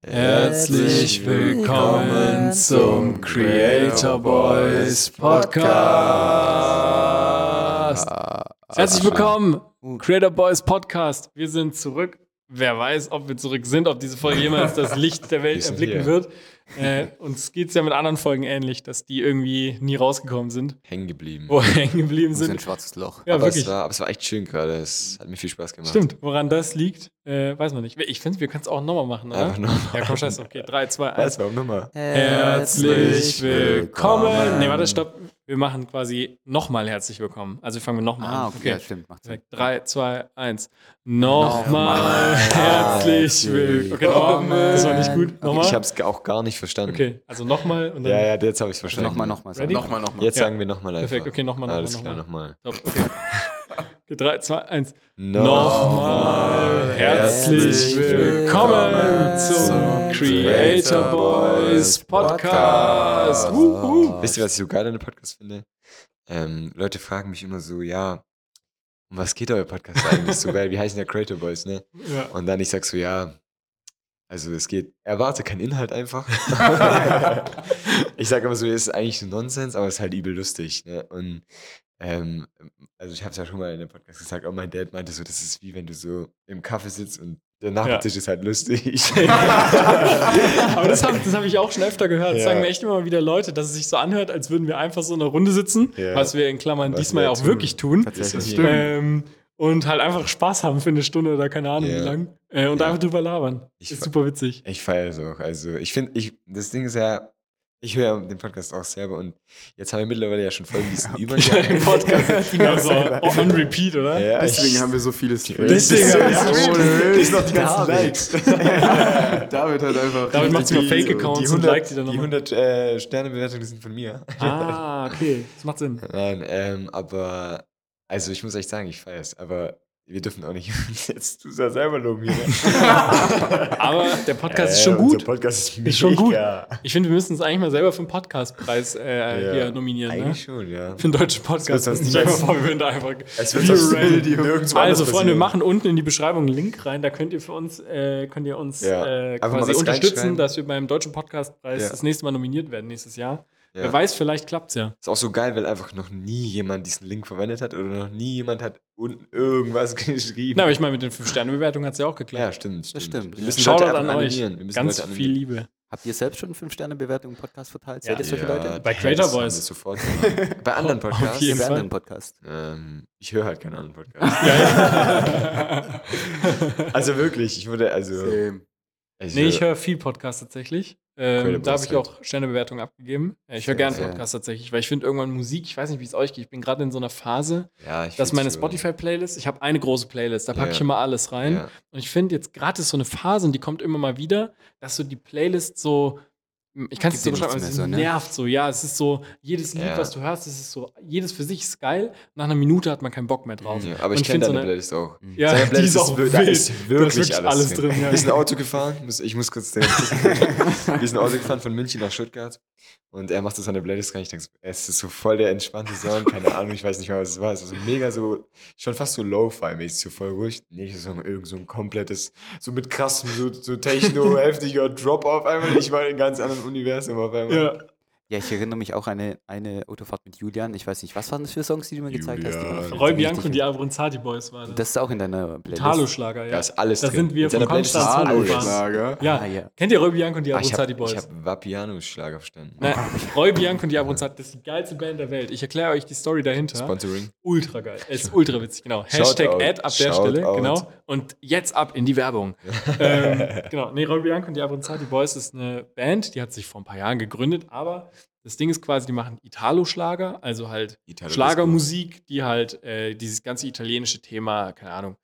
Herzlich willkommen zum Creator Boys Podcast. Herzlich willkommen, Creator Boys Podcast. Wir sind zurück. Wer weiß, ob wir zurück sind, ob diese Folge jemals das Licht der Welt erblicken wird. Uns geht es ja mit anderen Folgen ähnlich, dass die irgendwie nie rausgekommen sind. Hängen geblieben. sind. Ein schwarzes Loch. Ja, aber wirklich. es war echt schön gerade. Es hat mir viel Spaß gemacht. Stimmt, woran das liegt, weiß man nicht. Ich finde, wir können es auch nochmal machen, oder? Einfach nochmal. Ja, komm, scheiße. Okay, 3, 2, 1. Warum nochmal? Herzlich willkommen. Nee, warte, stopp. Wir machen quasi nochmal herzlich willkommen. Also wir fangen mit nochmal an. Okay, ja, stimmt. Macht Sinn. 3, 2, 1. Nochmal herzlich willkommen. Okay, das war nicht gut. Nochmal. Ich habe es auch gar nicht verstanden. Okay, also nochmal und dann. Ja, jetzt habe ich es verstanden. Nochmal. Ready? Nochmal. Jetzt Ja. sagen wir nochmal einfach. Perfekt, okay, nochmal. Alles klar, nochmal. Top, okay. Okay, 3, 2, 1. Nochmal herzlich willkommen zum Creator Boys Podcast. Wisst ihr, was ich so geil an dem Podcast finde? Leute fragen mich immer so, ja, um was geht euer Podcast eigentlich so geil? Wie heißen ja Creator Boys, ne? Ja. Und dann ich sag so, ja, also es geht, erwarte keinen Inhalt einfach. Ich sag immer so, es ist eigentlich so Nonsens, aber es ist halt übel lustig, ne? Und also ich habe es ja schon mal in dem Podcast gesagt, auch mein Dad meinte so, das ist wie wenn du so im Kaffee sitzt und der Nachbartisch ist halt lustig. Aber das hab ich auch schon öfter gehört. Das Ja. sagen mir echt immer mal wieder Leute, dass es sich so anhört, als würden wir einfach so in einer Runde sitzen, Ja. was wir in Klammern Was diesmal wir auch tun. wirklich tun. Tatsächlich. Und halt einfach Spaß haben für eine Stunde oder keine Ahnung Ja. wie lang. Und einfach drüber labern. Ich Ist super witzig. Ich feiere es auch. Also ich finde, das Ding ist ja, ich höre ja den Podcast auch selber und jetzt haben wir mittlerweile ja schon Folgen, die sind über ein Jahr. Den Podcast. Also on repeat, oder? Ja, Deswegen haben wir so viele Streams. Deswegen haben wir so Ohne Das sind noch die ganzen David. Likes. David hat einfach. Damit macht sie mal Fake-Accounts Die und 100, liked die dann die nochmal. 100 Sternebewertungen sind von mir. Ah, okay. Das macht Sinn. Nein, aber also ich muss echt sagen, ich feiere es, aber wir dürfen auch nicht uns jetzt selber loben hier. Aber der Podcast ist schon Unser gut. Podcast ist mega. Ist schon gut. Ich finde, wir müssen uns eigentlich mal selber für einen Podcastpreis hier nominieren. Eigentlich Ne? schon, ja. Für einen deutschen Podcast. Das wird sonst Stell dir mal niemals- vor, wir würden da einfach. Es wird sonst nirgendwo Also, anders Freunde, wir passieren. machen unten in die Beschreibung einen Link rein. Da könnt ihr uns Ja. Einfach mal quasi was unterstützen, reinschreiben. dass wir beim Deutschen Podcastpreis Ja. das nächste Mal nominiert werden nächstes Jahr. Ja. Wer weiß, vielleicht klappt's ja. Ist auch so geil, weil einfach noch nie jemand diesen Link verwendet hat oder noch nie jemand hat unten irgendwas geschrieben. Na, aber ich meine, mit den 5-Sterne-Bewertungen hat's ja auch geklappt. Ja, stimmt. Das stimmt. Wir müssen Shoutout Leute an einfach euch. animieren. Wir müssen Ganz Leute viel animieren. Liebe. Habt ihr selbst schon 5-Sterne-Bewertungen im Podcast verteilt? Ja. Seid ihr solche Leute? Bei Creator das haben Boys. wir sofort gemacht. Bei anderen Podcasts. jeden Bei Fall. anderen Podcast. Ich höre halt keinen anderen Podcast. Also wirklich, ich wurde, also Nee, ich höre viel Podcast tatsächlich. Da habe Boys ich auch Sternebewertungen abgegeben. Ich höre gerne Sehr. Podcast tatsächlich, weil ich finde irgendwann Musik, ich weiß nicht, wie es euch geht, ich bin gerade in so einer Phase, ja, ich dass find's meine so- Spotify-Playlist, ich habe eine große Playlist, da packe Ja. ich immer alles rein. Ja. Und ich finde, jetzt gerade ist so eine Phase, und die kommt immer mal wieder, dass so die Playlist so, ich kann es nicht so Gibt dir beschreiben, aber nichts es mehr so, ne? nervt so. Ja, es ist so, jedes Lied, Ja. was du hörst, es ist so, jedes für sich ist geil. Nach einer Minute hat man keinen Bock mehr drauf. Ja, aber Und ich kenne find deine Playlist auch. Ja, Seine die Playlist ist auch da wild. ist Da ist wirklich alles drin. ja. Wir sind Auto gefahren, ich muss kurz wir sind Auto gefahren von München nach Stuttgart und er macht so seine Playlist rein. Ich denke, es ist so voll der entspannte Song, keine Ahnung, ich weiß nicht mehr, was es war. Es war so mega so, schon fast so Lo-Fi-mäßig, so voll ruhig. Nächster Song, irgend so ein komplettes, so mit krassem, so Techno, heftiger Drop auf einmal. Ich war in einem ganz anderen Universum auf einmal. Ja. Ja, ich erinnere mich auch an eine Autofahrt mit Julian. Ich weiß nicht, was waren das für Songs, die du mir gezeigt hast? Die waren Julian. Roy richtig Bianco und die Abronzati Boys war das. Das ist auch in deiner Playlist. Italo-Schlager, ja. Da ist alles Da drin. sind wir In seiner von Playlist ist Konstanz alles. hochgefahren. Schlager. Ja. Ah, ja. Kennt ihr Roy Bianco und die Ich Abronzati habe Boys? hab Vapiano-Schlager verstanden. Ne, Roy Bianco und die Abronzati, das ist die geilste Band der Welt. Ich erkläre euch die Story dahinter. Sponsoring. Ultra geil. Es ist ultra witzig, genau. Shoutout. Hashtag Ad ab der Stelle, Shoutout. genau. Und jetzt ab in die Werbung. Genau. Nee, Roy Bianco und die Abronzati Boys ist eine Band, die hat sich vor ein paar Jahren gegründet, aber das Ding ist quasi, die machen Italo-Schlager, also halt Italo-Disco. Schlagermusik, die halt dieses ganze italienische Thema, keine Ahnung,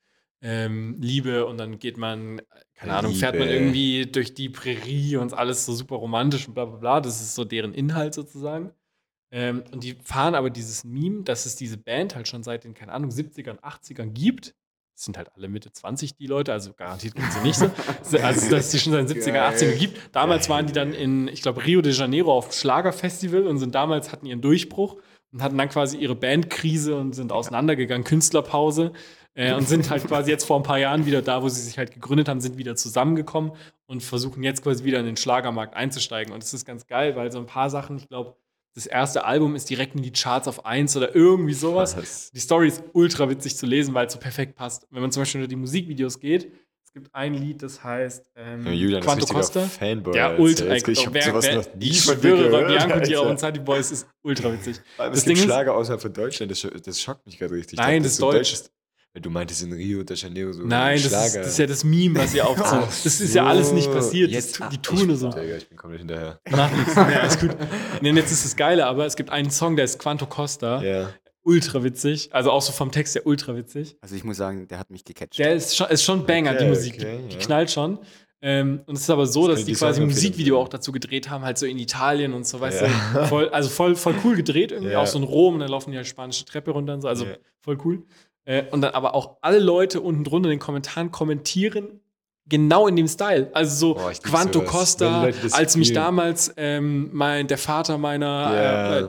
Liebe und dann geht man, keine Ahnung, fährt man Liebe. irgendwie durch die Prärie und alles so super romantisch und bla bla bla. Das ist so deren Inhalt sozusagen. Und die fahren aber dieses Meme, dass es diese Band halt schon seit den, keine Ahnung, 70ern, 80ern gibt. Das sind halt alle Mitte 20, die Leute, also garantiert gibt sie nicht so. Also, dass es die schon seit den 70er, Geil. 80ern gibt. Damals waren die dann in, ich glaube, Rio de Janeiro auf dem Schlagerfestival und hatten ihren Durchbruch und hatten dann quasi ihre Bandkrise und sind auseinandergegangen, Künstlerpause. Und sind halt quasi jetzt vor ein paar Jahren wieder da, wo sie sich halt gegründet haben, sind wieder zusammengekommen und versuchen jetzt quasi wieder in den Schlagermarkt einzusteigen. Und das ist ganz geil, weil so ein paar Sachen, ich glaube, das erste Album ist direkt in die Charts auf 1 oder irgendwie sowas. Was? Die Story ist ultra witzig zu lesen, weil es so perfekt passt. Wenn man zum Beispiel unter die Musikvideos geht, es gibt ein Lied, das heißt Julian ist Quanto richtiger Costa. Fanboy. Ja, Alter. ultra. Ich hab sowas noch nie ich von dir schwöre, gehört, Bianco und die Alter. Avanzati Boys ist ultra witzig. Es Das gibt Ding ist- Schlager außerhalb von Deutschland, das schockt mich gerade richtig. Ich Nein, dachte, das ist so deutsch. ist. Weil du meintest in Rio de Janeiro so Nein, das ist ja das Meme, was ihr aufzieht. Das ist ja alles nicht passiert. Die tun nur so. Digga, ich bin komplett hinterher. Macht nichts. Ja, ist gut. Nee, jetzt ist das Geile, aber es gibt einen Song, der ist Quanto Costa. Ja. Ultra witzig. Also auch so vom Text her ultra witzig. Also ich muss sagen, der hat mich gecatcht. Der ist schon Banger, die Okay, Musik. okay, Die ja. knallt schon. Und es ist aber so, dass könnte die die quasi ein Songempfehlung Musikvideo sein. auch dazu gedreht haben, halt so in Italien und so, weißt Ja. du. Voll cool gedreht irgendwie. Ja. Auch so in Rom, und dann laufen die halt spanische Treppe runter und so. Also Ja. voll cool. Und dann aber auch alle Leute unten drunter in den Kommentaren kommentieren genau in dem Style. Also so Boah, ich lieb Quanto sowas. Wenn Costa, die Leute das als mich fühlen. damals der Vater meiner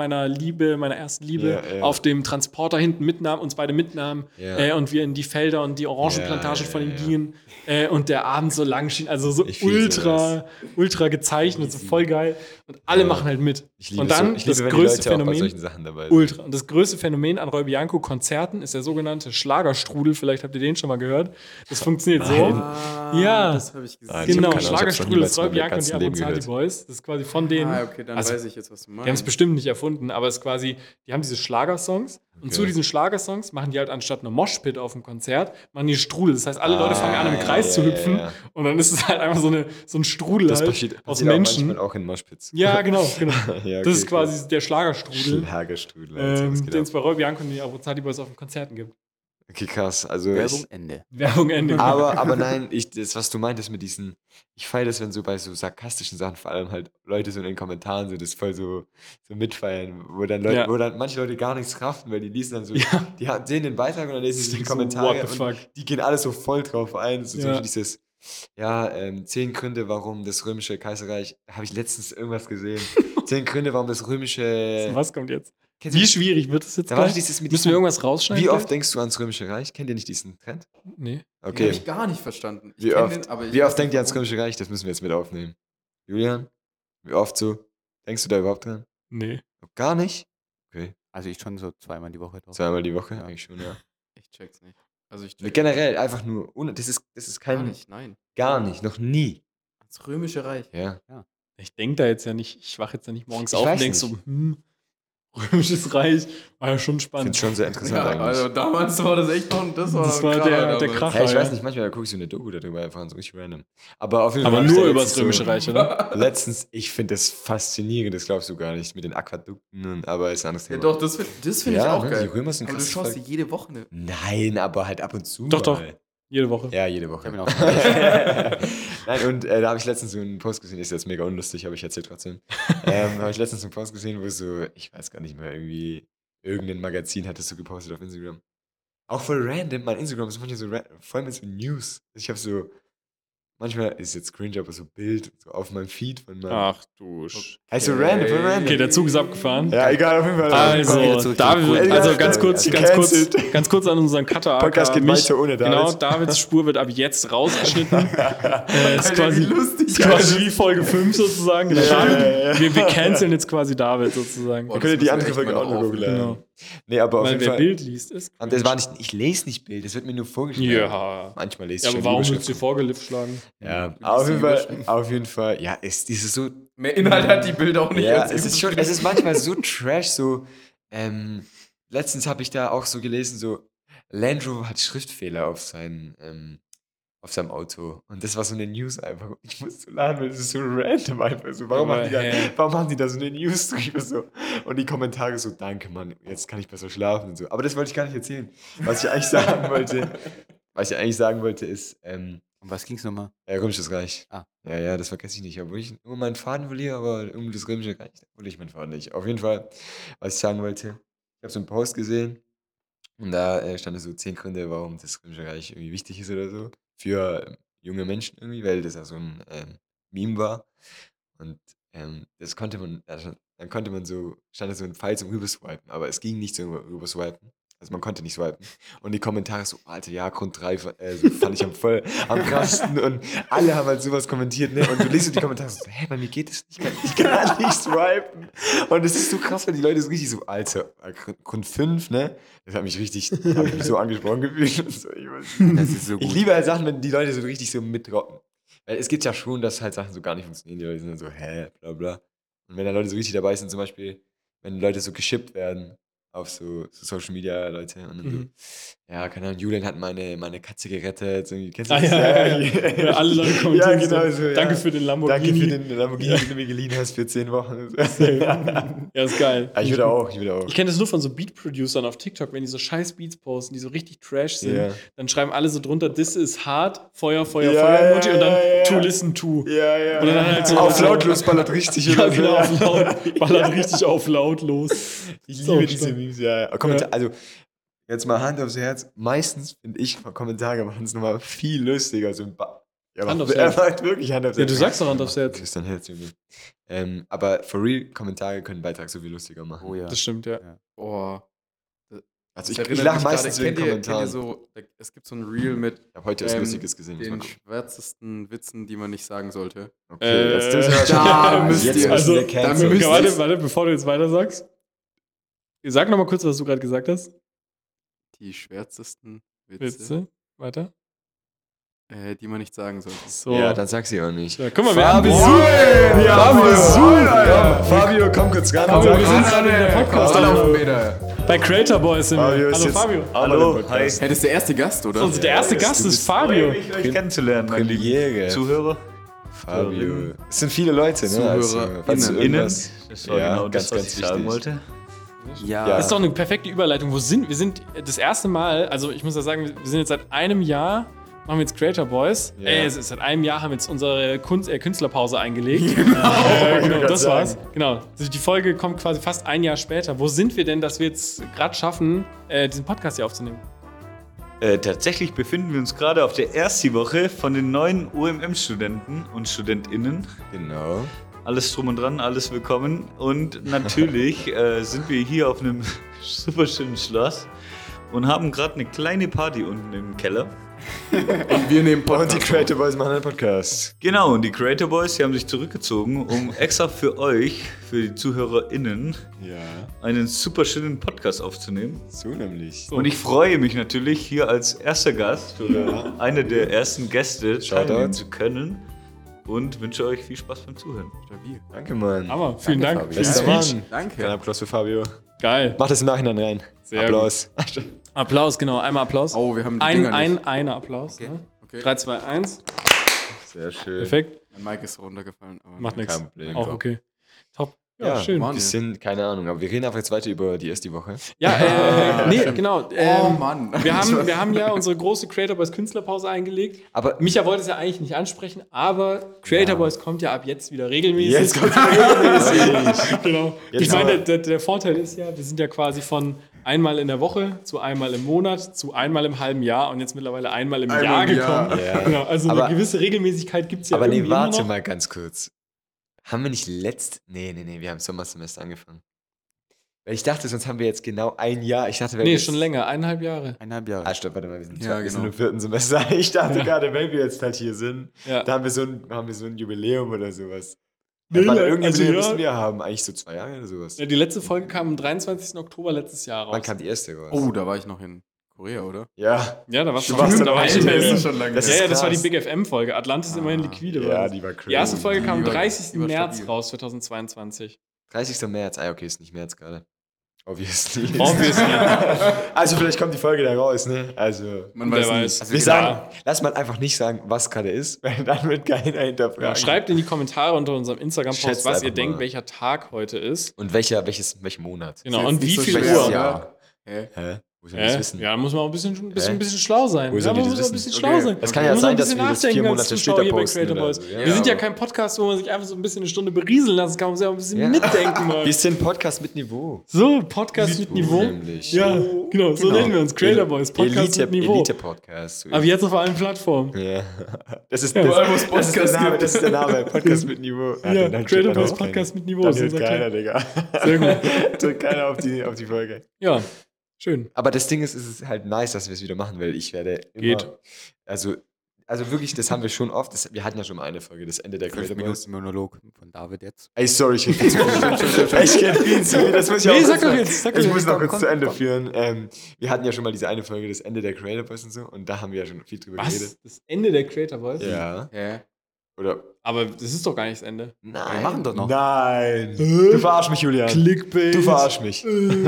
meiner ersten Liebe Ja, ja. auf dem Transporter hinten mitnahm, uns beide mitnahm Ja. und wir in die Felder und die Orangenplantagen Ja, von ihm ja, ja. gingen und der Abend so lang schien, also so Ich fühl ultra gezeichnet, so voll geil und alle Ja. machen halt mit. Ich liebe Und dann ich liebe, das wenn die größte Leute auch bei Phänomen, solchen Sachen dabei sind. ultra. Und das größte Phänomen an Roy Bianco-Konzerten ist der sogenannte Schlagerstrudel, vielleicht habt ihr den schon mal gehört. Das funktioniert Nein. so. Ja. Das habe ich gesehen. Nein, ich Genau, hab keine Ahnung, ich hab's noch Schlagerstrudel niemals ist in Roy meinem Bianco und die ganzen Leben Avanzati gehört. Boys. Das ist quasi von denen. Okay, dann Also, weiß ich jetzt, was du meinst. Die haben es bestimmt nicht erfunden, aber es ist quasi, die haben diese Schlagersongs und Okay. zu diesen Schlagersongs machen die halt anstatt einer Moshpit auf dem Konzert, machen die Strudel. Das heißt, alle Leute fangen an, im Kreis zu hüpfen und dann ist es halt einfach so ein Strudel Das halt passiert aus auch Menschen. manchmal auch in Moshpits. Ja, genau. Ja, Das ist okay, quasi der Schlagerstrudel, Schlagerstrudel. Alter, was geht den ab? es bei Roy Bianco und die Avanzati Boys auf den Konzerten gibt. Okay, krass. Also Werbung, Ende. Werbung Ende. aber nein, das, was du meintest mit diesen, ich feiere das, wenn so bei so sarkastischen Sachen vor allem halt Leute so in den Kommentaren so das voll so mitfeiern, wo dann Ja. wo dann manche Leute gar nichts kraften, weil die lesen dann so, Ja. sehen den Beitrag und dann lesen sie die So, Kommentare what the und fuck? die gehen alle so voll drauf ein. So zum Ja. Beispiel dieses, 10 Gründe, warum das römische Kaiserreich, habe ich letztens irgendwas gesehen. 10 Gründe, warum das römische. Was kommt jetzt? Kennst du Wie das? schwierig wird es jetzt Da war gleich? dieses mit Müssen wir diesem, irgendwas rausschneiden? wie oft gleich? denkst du ans römische Reich? Kennt ihr nicht diesen Trend? Nee. Den Okay. habe ich gar nicht verstanden. Ich Wie kenn oft, den, aber ich wie weiß oft denkt nicht, ihr ans warum. römische Reich? Das müssen wir jetzt mit aufnehmen. Julian, wie oft so? Denkst du da überhaupt dran? Nee. Gar nicht? Okay. Also ich schon so zweimal die Woche drauf. Zweimal die Woche? Ja. Eigentlich schon, ja. Ich check's nicht. Also ich check's Generell, einfach nur, ohne, das ist gar kein, nicht, nein. gar nicht, noch nie. Das Römische Reich. Ja. Ich denke da jetzt ja nicht, ich wache jetzt ja nicht morgens Ich auf und weiß denk so, Römisches Reich war ja schon Ich finde spannend. es schon sehr interessant Ja, eigentlich. also damals war das echt noch, das war, Das noch war Kracher der damals. Kracher. Ja, ich weiß ja. nicht, manchmal gucke ich so eine Doku darüber, einfach so richtig random. Aber auf jeden Aber Fall. hab ich nur da über das letztens Römische Reich, oder? Letztens, ich finde das faszinierend, das glaubst du gar nicht, mit den Aquädukten, aber ist ein anderes Ja, Thema. doch, das find ich Ja, auch ne, geil. die Römer sind Aber du krass schaust Volk. dir jede Woche eine. Nein, aber halt ab und zu. Doch, doch. mal. Jede Woche. Ja, jede Ich Woche. habe ihn auch Nein, und da habe ich letztens so einen Post gesehen, ist jetzt mega unlustig, aber ich erzähle trotzdem. Habe ich letztens einen Post gesehen, wo so, ich weiß gar nicht mehr, irgendwie irgendein Magazin hat das so gepostet auf Instagram. Auch voll random, mein Instagram ist manchmal so voll mit so News. Ich habe so, manchmal ist jetzt cringe, aber so Bild so auf meinem Feed von meinem. Ach du Heißt so random, voll random. Okay, der Zug ist abgefahren. Ja, egal, auf jeden Fall. Also, wieder zurück zum David, Podcast. also Cancelled. ganz kurz an unseren Cutter. Podcast geht weiter ohne David. Genau, Davids Spur wird ab jetzt rausgeschnitten. Ist Alter, quasi, wie lustig, ist quasi wie Folge 5 sozusagen. Genau, Ja, David, ja, ja. Wir canceln jetzt quasi David sozusagen. Boah, Dann könnt ihr die das andere müssen wir Folge echt auch mal noch noch hochladen. Genau. Nee, aber auf Weil jeden wer Fall. Bild liest, ist. Und das war nicht, ich lese nicht Bild, das wird mir nur vorgeschlagen. Ja. Manchmal lese Ja, ich aber schon warum die willst du dir Überschriften. vorgelift schlagen? Ja, liest auf die jeden Fall, Überschriften. auf jeden Fall. Ja, es ist so. Mehr Inhalt hat die Bilder auch nicht. Ja, als es ist schon, es ist manchmal so trash, so. Letztens habe ich da auch so gelesen, so Land Rover hat Schriftfehler auf seinem Auto. Und das war so eine News einfach. Ich muss so lachen, weil das ist so random einfach so. Warum, Aber, warum haben die da so eine News drüber so? Und die Kommentare so, danke Mann, jetzt kann ich besser schlafen und so. Aber das wollte ich gar nicht erzählen. Was ich eigentlich sagen wollte, ist, Um was ging's nochmal? Römisches Reich. Ah. Ja, das vergesse ich nicht. Obwohl ich nur meinen Faden verliere, aber um das Römische Reich verliere ich meinen Faden nicht. Auf jeden Fall, was ich sagen wollte, ich habe so einen Post gesehen und da stand so 10 Gründe, warum das Römische Reich irgendwie wichtig ist oder so. Für junge Menschen irgendwie, weil das ja so ein Meme war. Und das konnte man, dann konnte man so, stand da so ein Pfeil zum Rüberswipen, aber es ging nicht zum Rüberswipen. Also man konnte nicht swipen. Und die Kommentare so, Alter, ja, Grund 3 so fand ich am krassesten. Und alle haben halt sowas kommentiert, ne? Und du liest so die Kommentare so, hä, bei mir geht es nicht, ich kann nicht swipen. Und es ist so krass, wenn die Leute so richtig so, Alter, Grund 5, ne? Das hat mich so angesprochen gefühlt. Und so, Das ist so ich gut. liebe halt Sachen, wenn die Leute so richtig so mitrocken. Weil es gibt ja schon, dass halt Sachen so gar nicht funktionieren. Die Leute sind dann so, hä, bla bla. Und wenn da Leute so richtig dabei sind, zum Beispiel, wenn Leute so geschippt werden auf so Social Media Leute und dann so, ja, keine Ahnung, Julian hat meine Katze gerettet. So, kennst du das? Ja, alle Leute kommentieren. Ja, genau so, ja. Danke für den Lamborghini. Danke für den Lamborghini, den du mir geliehen hast für 10 Wochen. Ja, ist geil. Ich würde auch. Ich kenne das nur von so Beat-Producern auf TikTok, wenn die so scheiß Beats posten, die so richtig trash sind, Ja. dann schreiben alle so drunter, this is hard, Feuer, Ja, Feuer-Emoji ja, und dann ja, to ja. listen to. Ja, ja. Oder dann halt so auf lautlos ballert richtig. Ja, oder so. genau, auf laut, ballert richtig auf laut los. Ich So liebe diese stark. Memes, ja. Also, jetzt mal Hand aufs Herz. Meistens finde ich Kommentare machen es nochmal viel lustiger. So Hand aufs er Herz. macht wirklich Hand aufs Ja, Herz. du sagst doch Hand aufs Herz. Christian Herz, Junge. Aber for real, Kommentare können den Beitrag so viel lustiger machen. Oh ja. Das stimmt, ja. Boah. Also Das ich erinnert lache mich meistens gerade- wegen kennt ihr Kommentaren. so, es gibt so ein Reel mit Ich habe heute was Lustiges gesehen. Muss mal den gucken. schwärzesten Witzen, die man nicht sagen sollte. Okay, jetzt da müsst jetzt ihr- müssen Also, wir canceln. müsst ihr- warte, bevor du jetzt weiter sagst. Sag noch mal kurz, was du gerade gesagt hast. Die schwärzesten Witze, Witze. Weiter. die man nicht sagen sollte. So. Ja, dann sag sie auch nicht. Ja, guck mal, wir haben Fabio! Besuch. Wir haben Besuch. Ja, Fabio, komm kurz ran. Fabio, wir sind Sag- gerade in der Podcast. Podcast. Bei Creator Boys sind wir. Fabio ist Hallo jetzt Fabio. auch mal im Podcast. Hey, das ist der erste Gast, oder? Also der erste Ja, Gast du ist bist- Fabio. Mich euch kennenzulernen, meine lieben Premiere. Zuhörer. Fabio. Es sind viele Leute, ne? ZuhörerInnen. falls du Innen. irgendwas- Das war Ja, genau das, ganz, was ganz ich sagen wichtig. wollte. Ja. Ja. Das ist doch eine perfekte Überleitung. Wo sind wir? Sind das erste Mal, also ich muss ja sagen, wir sind jetzt seit einem Jahr, machen wir jetzt Creator Boys. Ja. Es ist seit einem Jahr haben wir jetzt unsere Künstlerpause eingelegt. Genau, das sagen. war's. Genau. Also die Folge kommt quasi fast ein Jahr später. Wo sind wir denn, dass wir jetzt gerade schaffen, diesen Podcast hier aufzunehmen? Tatsächlich befinden wir uns gerade auf der Ersti-Woche von den neuen OMM-Studenten und StudentInnen. Genau. Alles drum und dran, alles willkommen. Und natürlich sind wir hier auf einem super schönen Schloss und haben gerade eine kleine Party unten im Keller. Und wir nehmen Und Podcast. die Creator Boys machen einen Podcast. Genau, und die Creator Boys, die haben sich zurückgezogen, um extra für euch, für die ZuhörerInnen, Ja, einen super schönen Podcast aufzunehmen. so nämlich. Und ich freue mich natürlich, hier als erster Gast oder einer der ersten Gäste Shoutout. teilnehmen zu können und wünsche euch viel Spaß beim Zuhören. Stabil. Danke, Mann. Aber vielen Danke, Dank. Fabio. Für Bester den Speech. Mann. Danke. Kleiner Applaus für Fabio. Geil. Mach das im Nachhinein rein. Sehr Applaus. Applaus, genau. Einmal Applaus. Oh, wir haben die Dinger nicht. Einer Applaus. Ne? Okay. 3, 2, 1. Sehr schön. Perfekt. Mein Mic ist runtergefallen. Aber Macht nichts. Kein Problem. Auch okay. Top. Ja, Ja, schön. Mann. Bisschen, keine Ahnung, aber wir reden einfach jetzt weiter über die erste Woche. Ja, nee, genau. Oh Mann. Wir haben ja unsere große Creator Boys Künstlerpause eingelegt. Aber Micha wollte es ja eigentlich nicht ansprechen, aber Creator Boys kommt ja ab jetzt wieder regelmäßig. jetzt kommt regelmäßig. Genau. Jetzt Ich meine, aber- der Vorteil ist ja, wir sind ja quasi von einmal in der Woche zu einmal im Monat zu einmal im halben Jahr und jetzt mittlerweile einmal im Einmal Jahr im Jahr. gekommen. Ja. Genau, also Aber- eine gewisse Regelmäßigkeit gibt es ja Aber nee, irgendwie immer warte noch. mal ganz kurz. Haben wir nicht Nee, wir haben Sommersemester angefangen. Weil ich dachte, sonst haben wir jetzt genau ein Jahr. Ich dachte, wir Nee, jetzt- schon länger, 1,5 Jahre. 1,5 Jahre. Ah, stopp, warte mal, wir sind, Ja, wir sind genau. im 4. Semester. Ich dachte gerade, wenn wir jetzt halt hier sind, Ja. da haben wir so ein Jubiläum oder sowas. Nee, Wann also irgendein Jubiläum ja. müssen wir haben. Eigentlich so 2 Jahre oder sowas. Ja, die letzte Folge kam am 23. Oktober letztes Jahr raus. Wann kam die erste raus? Oh, da war ich noch in Korea, oder? Ja. Ja, da warst Du du warst schon dabei. dabei. Alter, Ja, das ist schon lange Das ja, ist das war die krass. Big FM-Folge. Atlantis immerhin liquide. Ja, war das. die war crazy. Die erste Folge kam am Die war- 30. die war März stabil. raus, 2022. 30. März. Ah, okay, ist nicht März gerade. Obviously. Obviously. Also vielleicht kommt die Folge da raus, ne? Also. Man Wer weiß weiß. nicht. Also Wir Ja. sagen, lass mal einfach nicht sagen, was gerade ist, weil dann wird keiner hinterfragen. Ja, schreibt in die Kommentare unter unserem Instagram-Post, Schätzt was ihr einfach denkt, mal. welcher Tag heute ist. Und welchen Monat? Genau, Ist und jetzt wie nicht so viel schwer, Uhr. oder? Ja. Hä? Hä? Wo soll ich das wissen? Ja, da muss man auch ein bisschen schlau sein. Wo Ja, sollen die man das muss auch ein wissen? bisschen schlau Okay. sein. Es kann Man ja muss sein, ein dass bisschen wir das nachdenken 4 als Monate Zuschauer später hier bei posten Creator oder Boys. so. Ja, Wir sind ja aber- kein Podcast, wo man sich einfach so ein bisschen eine Stunde berieseln lassen kann. Man muss ja auch ein bisschen Ja. mitdenken mal. Wir sind Podcast mit Niveau. So, Podcast mit Niveau. Nämlich. Ja, genau, so nennen wir uns. Creator Boys, Podcast mit Niveau. Elite-Podcast. Aber jetzt auf allen Plattformen. Ja. Das ist, Ja, das, überall, wo es das, ist Podcasts der Name, gibt. das ist der Name. Podcast mit Niveau. Ja, dann Creator steht da Boys noch Podcast keiner. mit Niveau. Dann so hört sagt keiner, er. Digga. Sehr gut. Drückt keiner auf die Folge. Ja, Schön. Aber das Ding ist, es ist halt nice, dass wir es wieder machen, weil ich werde immer... Geht. Also wirklich, das haben wir schon oft. Wir hatten ja schon mal eine Folge, das Ende der 5 Creator Boys. Minuten Monolog von David jetzt. Ey, sorry, ich rede viel zu viel. Das muss ich Nee, auch sag kurz doch noch- jetzt, sag doch Ich jetzt. muss noch Komm, kurz komm, zu Ende komm. führen. Wir hatten ja schon mal diese eine Folge, das Ende der Creator Boys und so. Und da haben wir ja schon viel drüber geredet. Was? Das Ende der Creator Boys? Ja. Hä? Oder... Aber das ist doch gar nicht das Ende. Nein. Wir machen doch noch. Nein. Du verarsch mich, Julian. Clickbait. Du verarsch mich.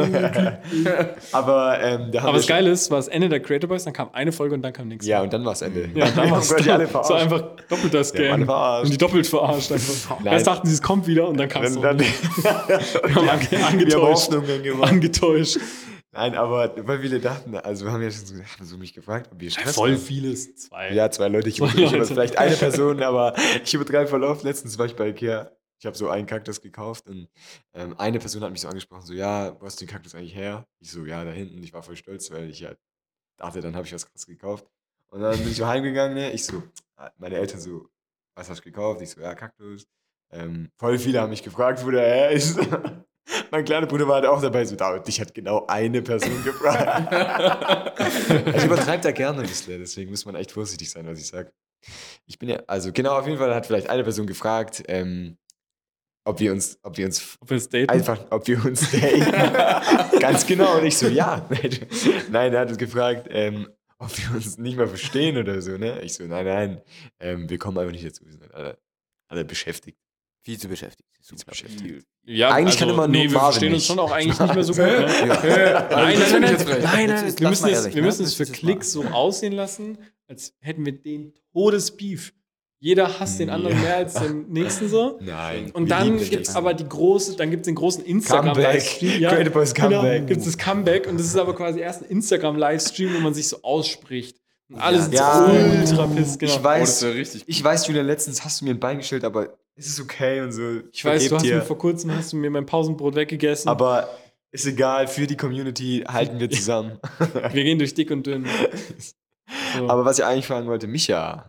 Aber da haben Aber wir das Geile ist, war das Ende der Creator Boys, dann kam eine Folge und dann kam nichts Ja, mehr. und dann war es Ende. Ja, dann war es Gott, die alle verarscht. so einfach doppelter Ja, Scam. alle verarscht. Und die doppelt verarscht einfach. Nein. Erst dachten sie, es kommt wieder und dann kam es Dann, doch dann, nicht. Wir haben wir haben angetäuscht. Hoffnungen gemacht. Angetäuscht. Nein, aber weil viele dachten, also wir haben ja schon so mich gefragt, ob wir Stress Voll haben. vieles. 2. Ja, 2 Leute, ich Zwei übertreibe Leute. vielleicht eine Person, aber ich übertreibe voll oft. Letztens war ich bei Ikea, ich habe so einen Kaktus gekauft und eine Person hat mich so angesprochen, so, ja, wo hast du den Kaktus eigentlich her? Ich so, ja, da hinten. Ich war voll stolz, weil ich halt dachte, dann habe ich was krasses gekauft. Und dann bin ich so heimgegangen, ne? Ich so, meine Eltern so, was hast du gekauft? Ich so, ja, Kaktus. Voll viele haben mich gefragt, wo der her ist. Mein kleiner Bruder war halt auch dabei, so, David, dich hat genau eine Person gefragt. Ich übertreibe da gerne ein bisschen, deswegen muss man echt vorsichtig sein, was ich sage. Ich bin ja, also genau, auf jeden Fall hat vielleicht eine Person gefragt, ob wir uns Ob wir es daten? einfach, ob wir uns daten. Ganz genau, und ich so, ja. Nein, er hat uns gefragt, ob wir uns nicht mehr verstehen oder so, ne? Ich so, nein, wir kommen einfach nicht dazu, wir sind alle beschäftigt. Viel zu beschäftigt. Viel zu beschäftigt. Ja, Eigentlich kann immer nur nee, wir Marvin verstehen uns nicht. schon auch eigentlich nicht mehr so gut. Ne? Nein, das nein, find ich nein, jetzt frech. nein, nein, Jetzt wir lass müssen mal es, ehrlich, wir ne? müssen es für Jetzt ist Klicks so aussehen lassen, als hätten wir den Todesbeef. Jeder hasst den anderen mehr als den nächsten so. Nein. Und wir dann lieben den gibt es Jason. aber dann gibt's den großen Instagram-Livestream. Comeback. Creator Boys Comeback. Gibt es das Comeback und das ist aber quasi erst ein Instagram-Livestream, wo man sich so ausspricht. Und alle sind Ja. so ultra pisst, genau. Ich Oh, das weiß, wäre richtig. ich weiß, Julian, letztens hast du mir ein Bein gestellt, aber es ist okay und so. Ich weiß, du vergeb hast dir. mir vor kurzem mein Pausenbrot weggegessen. Aber ist egal, für die Community halten wir zusammen. wir gehen durch dick und dünn. So. Aber was ich eigentlich fragen wollte, Micha.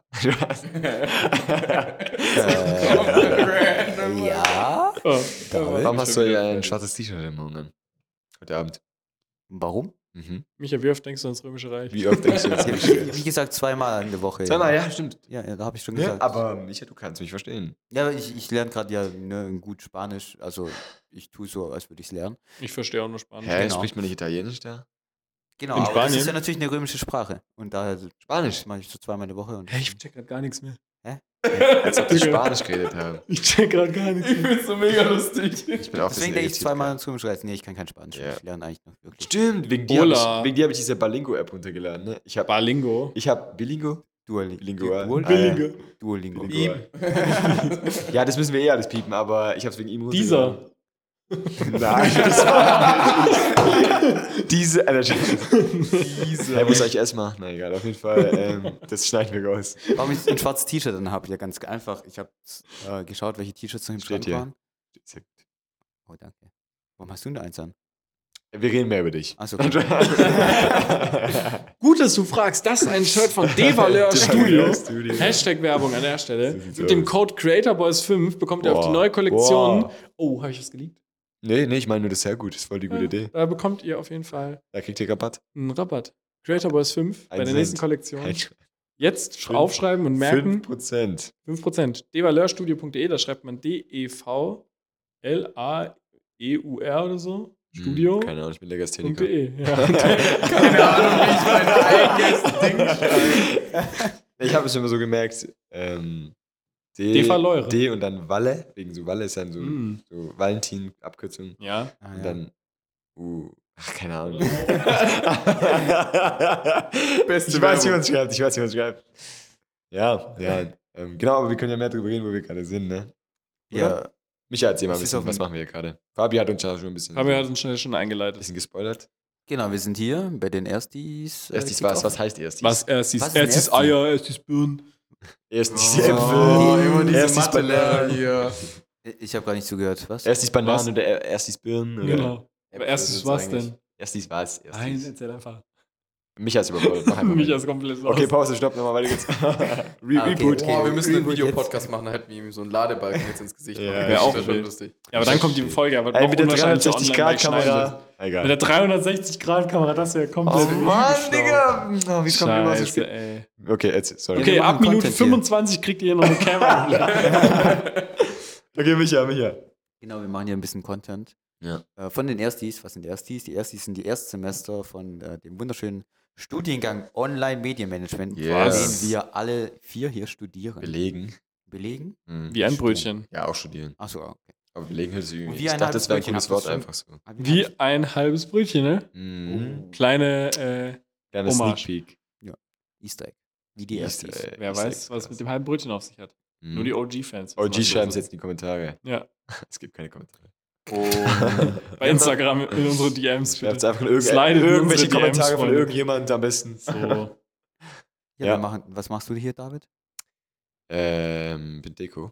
Ja. Oh. David? Warum hast du ein schwarzes T-Shirt im Moment? Heute Abend. Warum? Mhm. Micha, wie oft denkst du ans Römische Reich? Wie oft denkst du jetzt? Wie gesagt, zweimal in der Woche. Zweimal, ja, stimmt. Ja, da habe ich schon Ja, gesagt. aber Micha, du kannst mich verstehen. Ja, aber ich lerne gerade ja gut Spanisch. Also ich tue so, als würde ich es lernen. Ich verstehe auch nur Spanisch. Hä, Genau. spricht man nicht Italienisch da? Genau, In aber das Spanien? ist ja natürlich eine römische Sprache. Und daher Spanisch? mache ich so zweimal in der Woche. Und Hä, ich check grad gar nichts mehr. Als ob die Spanisch geredet haben. Ich check grad gar nichts mehr. find's so mega lustig. Ich bin auch Deswegen denke ich zweimal ins Römische Reich. Nee, ich kann kein Spanisch. Ja. Ich lerne eigentlich noch wirklich. Stimmt, wegen dir Hola. habe ich diese Balingo-App runtergeladen. Ne? Ich habe Balingo. Bilingo? Duolingo. Bilingual. Duolingo. Bilingual. Ja, das müssen wir alles piepen, aber ich habe es wegen ihm runtergeladen. Dieser. Nein, das war nicht. Diese. Diese. Hey, muss ich erst machen? Na egal, auf jeden Fall. Das schneiden wir raus. Warum ich ein schwarzes T-Shirt dann habe? Ja, ganz einfach. Ich habe geschaut, welche T-Shirts noch im Steht Schrank hier. waren. Oh, danke. Warum hast du denn eins an? Wir reden mehr über dich. Achso, Gut, dass du fragst. Das ist ein Shirt von Devaleur Studio. Studio. Hashtag Werbung an der Stelle. So sieht's Mit dem aus. Code CreatorBoys5 bekommt ihr auf die Boah. neue Kollektion. Boah. Oh, habe ich das geleakt? Nee, ich meine nur das ist sehr gut. Das ist voll die gute Idee. Da bekommt ihr auf jeden Fall Da kriegt ihr Rabatt. einen Rabatt. CreatorBoys5 bei der Cent. nächsten Kollektion. Ein Jetzt Fünf- aufschreiben und merken. 5%. 5%. Devaleurstudio.de, da schreibt man DEVLAEUR oder so. Studio. Keine Ahnung, ich bin Legastheniker. .de. Ja. Keine Ahnung, wie ich mein eigenes Ding schreibe. Ich habe es immer so gemerkt. Devaleure. D und dann Walle. Wegen so Walle ist dann so, Mm. so Valentin-Abkürzung. Ja. Ah, Und ja. dann. Ach, keine Ahnung. Beste ich weiß, wie Werbung. man schreibt. Ja. Genau, aber wir können ja mehr darüber reden, wo wir gerade sind, ne? Ja, Micha, erzähl mal ein Es ist bisschen, auf was dem- machen wir hier gerade? Fabi hat uns ja schon ein bisschen, Haben wir uns schon eingeleitet. gespoilert. genau, wir sind hier bei den Erstis. Erstis Kickoff. was heißt Erstis? Was? Erstis Was ist ein Erstis Ersti? Eier, Erstis Birnen. Erstis Oh, Äpfel, immer diese Erstis Mathe-Lehrer Bananen. hier. Ich habe gar nicht zugehört. Was? Erstis Bananen Was? oder Erstis Birnen. Oder Genau. Aber Äpfel erstis sind's was eigentlich. denn? Erstis was? Nein, erzähl einfach. Micha ist überfordert. Mach einfach Mich weiter. ist komplett los. Okay, Pause, stopp, nochmal weiter geht's. Reboot. okay. Boah, wir müssen einen Reboot Videopodcast machen, da hätten wir ihm so einen Ladebalken jetzt ins Gesicht Ja, machen. wäre auch Das schon wild. lustig. Ja, aber dann kommt die Folge, aber Ey, noch mit der unwahrscheinlicher 360-Grad-Kamera. Mit der Egal. 360-Grad-Kamera, das wäre komplett. Oh Mann, Digga. Oh, wie kommt immer so Scheiße, spät? ey. Okay, jetzt, sorry. Okay, wir machen ab Minute Content hier. 25 kriegt ihr noch eine Kamera. Okay, Micha. Genau, wir machen hier ein bisschen Content. Ja. Von den Erstis. Was sind die Erstis? Die Erstis sind die Erstsemester von dem wunderschönen Studiengang Online-Medienmanagement, Yes. den wir alle 4 hier studieren. Belegen? Wie ein Brötchen. Ja, auch studieren. Achso, okay. Aber belegen hört sich Und irgendwie. wie Ich ein dachte, das wäre ein halbes cooles Brötchen, Wort habt ihr's einfach so. Wie ein halbes Brötchen, ne? Mhm. Kleine, Kleiner Hommage. Sneak Peek. Easter Egg. Wie die Easter Erstis. Egg. wer Easter weiß, Egg, was krass. mit dem halben Brötchen auf sich hat. Mhm. Nur die OG-Fans. OG schreiben es jetzt in die Kommentare. Ja. Es gibt keine Kommentare. Bei Instagram in unsere DMs. Schreibt Bitte. einfach in Slidet in irgendwelche unsere DMs, Kommentare von Freunde. irgendjemandem am besten. So. Ja, Ja. was machst du hier, David? Mit Deko.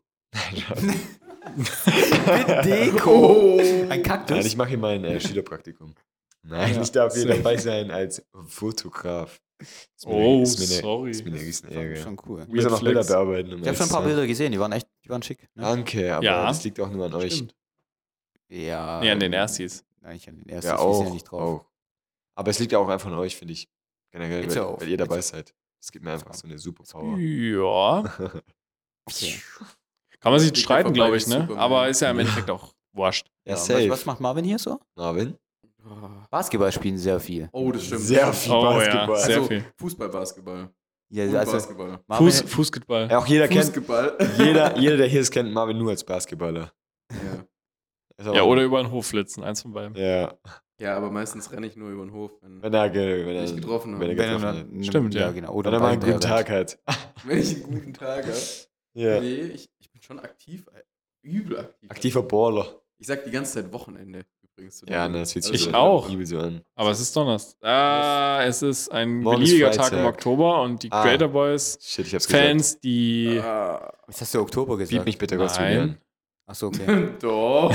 Mit Deko! Ein Kaktus? Nein, ich mache hier mein Schülerpraktikum. Nein, Ja, ich darf hier safe. dabei sein als Fotograf. Oh, ist mir sorry. Ist mir eine Riesenehre. Schon cool. Ich muss auch noch Bilder Flex. bearbeiten. Ich habe schon ein paar Bilder gesehen, die waren schick. Ne? Danke, aber Ja. das liegt auch nur an euch. Stimmt. Ja. Nee, an den Erstis. Nein, nicht an den Erstis. Ja, wir sind auch, ja nicht drauf. auch. Aber es liegt ja auch einfach an euch, finde ich. Generell, Jetzt weil, hör auf. weil ihr dabei seid. Es gibt mir einfach so eine Superpower. Ja. Okay. Kann man sich Liegt ja streiten, vorbei glaube wie ich, ne? Superman. Aber ist ja im Endeffekt auch wurscht. Ja, Was, safe. was macht Marvin hier so? Marvin? Basketball spielen sehr viel. Oh, das stimmt. Sehr viel Oh, ja. Basketball. Sehr Also, viel. Fußball, Basketball. Ja, Und also Basketball. Marvin, Fußball. Ja, auch jeder kennt, Fußball. jeder, der hier ist, kennt Marvin nur als Basketballer. Ja. Ist aber- Ja, oder über den Hof flitzen, eins von beiden. Ja. Ja, aber meistens renne ich nur über den Hof, wenn Wenn er ich getroffen habe. wenn er wenn er getroffen hat. Stimmt, ja. genau. Wenn Oder er mal einen beim guten Dreher Tag hat. wenn ich einen guten Tag habe. Ja. Nee, ich bin schon aktiv. Übel aktiv. Aktiver Baller. Ich sag die ganze Zeit Wochenende übrigens. zu Ja, dir. ne, das fühlt sich Ich so auch. übel so an. Aber es ist Donnerstag. Es ist ein Morgen ist beliebiger Tag im Freitag. Oktober und die Ah. Creator Boys Shit, ich hab's gesagt. Fans, die. Ah, Was hast du Oktober Piep gesagt? mich bitte raus, Nein. Julian. Achso, okay. doch.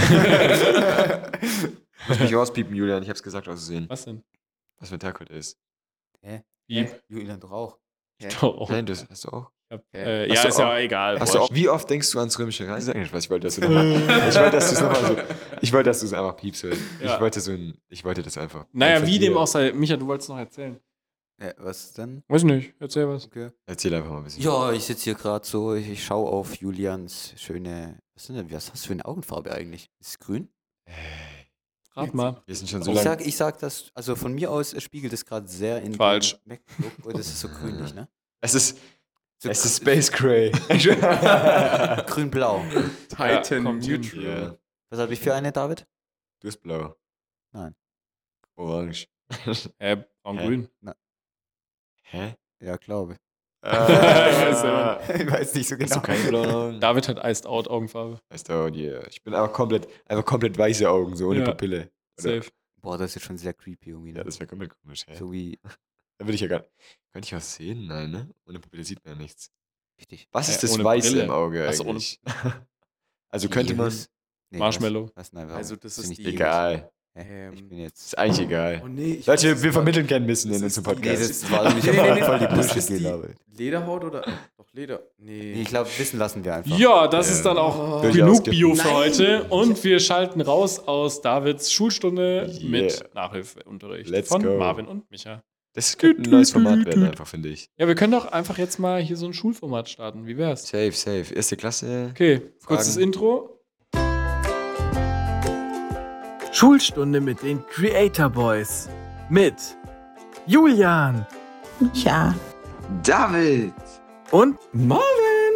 Lass mich rauspiepen, Julian. Ich hab's gesagt auszusehen. Was denn? Was für ein Tag heute ist. Piep. Julian doch auch. Oh. Nein, das hast du auch. Ja, Hast du ist ja auch- egal. Hast du wurscht. auch, wie oft denkst du ans römische Reich? Ich wollte, dass du nochmal. Ich wollte, dass du es nochmal so. Ich wollte, dass du es einfach piepst. Ja. Ich wollte das einfach. Naja, Einfach wie dem hier. auch sei. Micha, du wolltest noch erzählen. Was denn? Weiß nicht, erzähl was. Okay. Erzähl einfach mal ein bisschen. Ja, ich sitze hier gerade so, ich schaue auf Julians schöne. Was hast du für eine Augenfarbe eigentlich? Ist es grün? Rat mal. Wir sind schon so Ich lange. sag das, also von mir aus spiegelt es gerade sehr in Falsch. dem MacBook. Oh, das ist so grünlich, ne? Es ist So Space Gray. grün-blau. Titan kommt hin. Neutral. Ja. Was habe ich für eine, David? Du bist blau. Nein. Orange. Braun-grün. Hä? Ja, glaube. weiß Ich weiß nicht so Hast du genau. keine blauen Augen? David hat Iced Out Augenfarbe. Weißt du, ich bin einfach komplett weiße Augen, so ohne Ja. Pupille. Oder? Safe. Boah, das ist jetzt schon sehr creepy irgendwie. Ja, Ne? das wäre komplett komisch. Hä? So wie. Da würde ich ja gar nicht. Könnte ich was sehen? Nein, ne? Ohne Pupille sieht man ja nichts. Richtig. Was ist das ohne Weiße Brille. im Auge Ach so, ohne- eigentlich? Also könnte man. Iris? Nee, Marshmallow. nein, Also das ist nicht die- Egal. Ich bin jetzt. Ist eigentlich egal. Oh nee, ich weiß Leute, es wir grad. vermitteln kein Wissen in Das unserem ist die- Podcast. das war ich Nee, hab nee, voll die das Bullshit ist die gelabert. Lederhaut oder? Doch, Leder. Nee. Nee, ich glaube, wissen lassen wir einfach. Ja, das ist dann auch Durchaus genug gibt- Bio für Nein. heute. Und wir schalten raus aus Davids Schulstunde Yeah. mit Nachhilfeunterricht Let's von go. Marvin und Micha. Das könnte ein neues Format werden, einfach, finde ich. Ja, wir können doch einfach jetzt mal hier so ein Schulformat starten. Wie wär's? Safe. Erste Klasse. Okay, kurzes Fragen? Intro. Schulstunde mit den Creator Boys. Mit Julian Ja. David! und Marvin.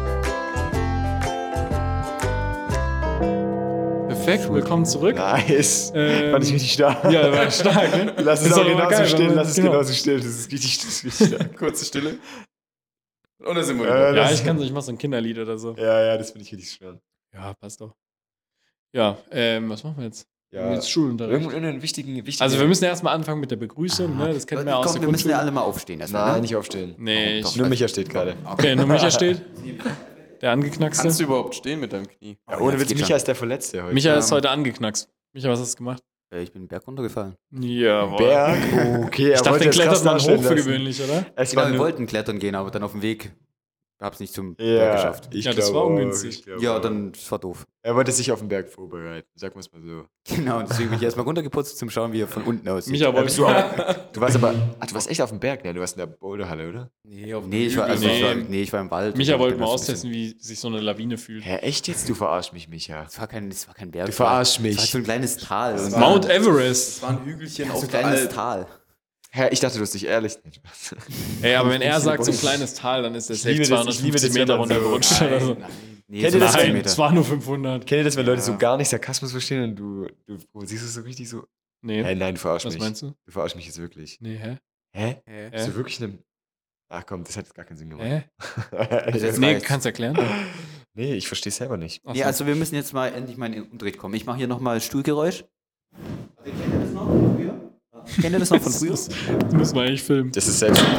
Perfekt, willkommen zurück. Nice. Ähm, Fand ich richtig stark. Ja, war stark, ne? Lass es Ist auch aber genauso geil, stehen, wenn lass es genau. genauso stehen. Das ist richtig stark. Kurze Stille. Und dann sind wir Ja, wieder. Ja, ich kann so, ich mach so ein Kinderlied oder so. Ja, das finde ich richtig schön. Ja, passt doch. Ja, was machen wir jetzt? Ja. Jetzt Schulunterricht. Irgendeinen wichtigen. Also wir müssen erstmal anfangen mit der Begrüßung, ne? Das kennen wir aus Komm, der wir müssen ja Grundschule. alle mal aufstehen erstmal. Nein, ne? nicht aufstehen. Nee, Doch, ich, Nur Micha steht gerade. okay, nur Micha steht. Der Kannst du angeknackste. überhaupt stehen mit deinem Knie? Ja, ohne jetzt Witz, geht Micha schon. ist der Verletzte heute. Micha ist heute angeknackst. Micha, was hast du gemacht? Ich bin den Berg runtergefallen. Jawohl. Berg? Okay, Ich dachte, den klettert man hoch für für gewöhnlich, oder? Es Genau, war wir nur, wollten klettern gehen, aber dann auf dem Weg hab's nicht zum Berg ja, geschafft. ich Ja, das glaube war auch, ungünstig. ich glaube Ja, auch. dann das war doof. Er wollte sich auf den Berg vorbereiten, sagen wir es mal so. Genau, deswegen bin ich erstmal runtergeputzt zum Schauen, wie er von unten aussieht. Micha wollte bist du du warst aber, du warst echt auf dem Berg, ne? Du warst in der Boulderhalle, oder? Nee, auf Nee, ich war, Hügel. ich war im Wald. Micha und wollte dann mal das ein bisschen- austesten, wie sich so eine Lawine fühlt. Hä, echt jetzt? Du verarsch mich, Micha. Es war kein Berg. Du es war- verarsch Es war mich. so ein kleines Tal. Das und- war- Mount Das Everest. war ein Hügelchen ja, so auf ein der kleines Alp. Tal. Hä, ich dachte, du hast dich ehrlich. Nee, Spaß. Ey, aber wenn er Nicht sagt, so ein viele kleines Tal, dann ist der Ich safe liebe das- ich liebe 250 das, Meter wenn man so- runtergerutscht oder so. Nee, Kennt so ihr das, 80 Nein, Meter. es war nur 500. Kennt ihr das, wenn Leute so Ja. gar nicht Sarkasmus verstehen und du siehst es so richtig so? Nee, Hä, nein, du verarsch was mich. meinst du? Du verarsch mich jetzt wirklich. Nee, hä? Hä? Hä? Bist du wirklich eine. Ach komm, das hat jetzt gar keinen Sinn gemacht. Hä? Also jetzt Nee, reicht's. kannst du erklären? Nee, ich verstehe es selber nicht. Ach Nee, so. also wir müssen jetzt mal endlich mal in den Unterricht kommen. Ich mache hier nochmal Stuhlgeräusch. Also, kennt ihr das noch von früher? Kennt ihr das noch von früher? Das müssen wir eigentlich filmen. Das ist selbst.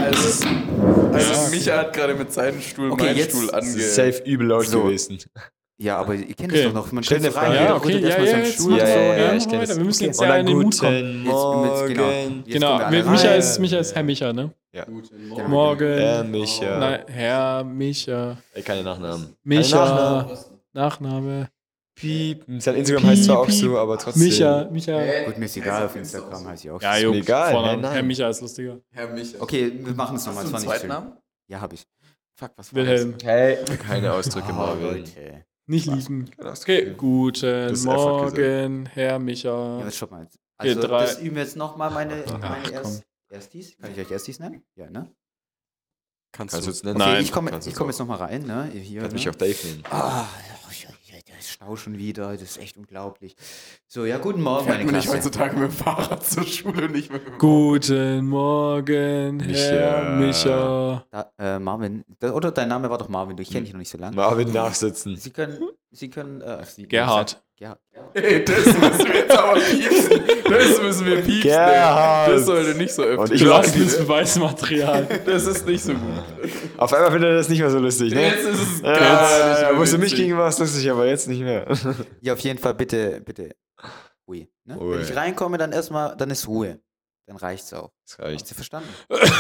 Also Micha hat gerade mit seinem Stuhl Okay, meinen jetzt- Stuhl Das ist ange... safe übel laut So. gewesen. Ja, aber ihr kennt Okay. das doch noch. Man Stell kommt dir so rein, Frage. jeder Ja, rüttelt okay, ja, erstmal ja, seinen jetzt Stuhl. mach Ja, so. ja, ja, Ja, ich kenn weiter. das. Wir müssen jetzt Okay. ja Und in dann den Mut kommen. guten Jetzt, Morgen. genau. Jetzt Genau, kommen wir alle Micha rein. ist Herr Micha, ne? Genau. Morgen. Micha. Nein, Herr Micha. Ey, keine Nachnamen. Micha. Keine Nachnamen. Nachname. Piep. Sein Instagram heißt zwar auch Piep, so, aber trotzdem. Micha. Gut, mir ist egal, auf Instagram heißt ich auch. Ja, so. jo, mir egal, Vornamen. nein. Herr Micha ist lustiger. Herr Micha. Okay, wir machen es nochmal. Hast du einen zweiten Namen? Ja, hab ich. Fuck, was war Wilhelm. Hey. Keine Ausdrücke, das? Oh, Marvin. Leute. Nicht liegen. Keine Ausdrücke. Okay, guten Das ist einfach Morgen, Herr Ja, Micha. jetzt stopp mal. Okay, Also, drei. das üben wir jetzt nochmal meine Ach, komm. Erstis. Kann ich euch Erstis nennen? Ja, ne? Kannst du jetzt nennen? Nein. Okay, ich komme Kannst du jetzt nochmal rein, ne? Hier, Kannst ne? mich auch Dave nennen. Ah, der ist schlau schon wieder. Das ist echt unglaublich. So, ja, guten Morgen, Fährt meine man nicht Klasse. heutzutage mit dem Fahrrad zur Schule und nicht mit dem Guten Morgen, Herr Micha. Micha. Marvin, oder dein Name war doch Marvin, ich kenne dich noch nicht so lange. Marvin nachsitzen. Sie können, Gerhard. Gerhard. Hey, das müssen wir jetzt aber piepsen. Das müssen wir piepsen. Gerhard. ey. Das sollte nicht so öffnen. Und ich Belassendes Beweismaterial. Das ist nicht so gut. Auf einmal findet er das nicht mehr so lustig, ne? Jetzt ist es Ja, gar nicht mehr wo es für mich witzig. ging, war es lustig, aber jetzt nicht mehr. Ja, auf jeden Fall bitte. Ui. Ne? Ruhe. Wenn ich reinkomme, dann erstmal, dann ist Ruhe. Dann reicht's auch. Das Habt reicht. ihr verstanden?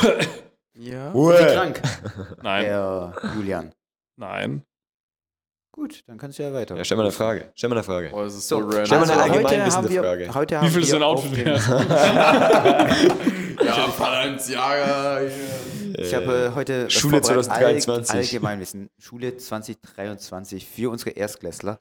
Ja. Sind Sie Ruhe! krank? Nein, Herr Julian. nein. Gut, dann kannst du ja weiter. Ja, stell mal eine Frage. Stell mal eine Frage. Oh, es ist So, so random. Stell mal eine heute allgemeinwissende haben wir, Frage. heute Wie haben viel ist so ein wir Outfit auf dem- wert? Ja, Balenciaga. Ich habe heute was Schule vorbereitet. 2023. Allgemeinwissen. Schule 2023 für unsere Erstklässler.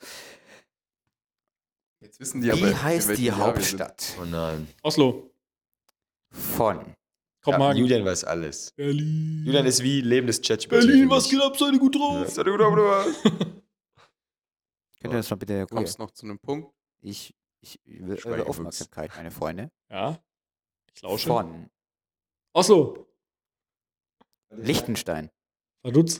Jetzt wissen die Wie aber, in heißt welchem die Jahr wir sind. Hauptstadt Oh nein. Oslo. von Kopenhagen. Julian weiß alles. Berlin. Julian ist wie lebendes Chat. Berlin, was geht ab? Seid ihr gut drauf? Seid ihr gut, oder? Könnt ihr das mal bitte Ruhe? Kommst noch zu einem Punkt? Ich will eure Schweigefuchs. Aufmerksamkeit, meine Freunde. Ja. Ich lausche. Von Oslo. Liechtenstein. Vaduz.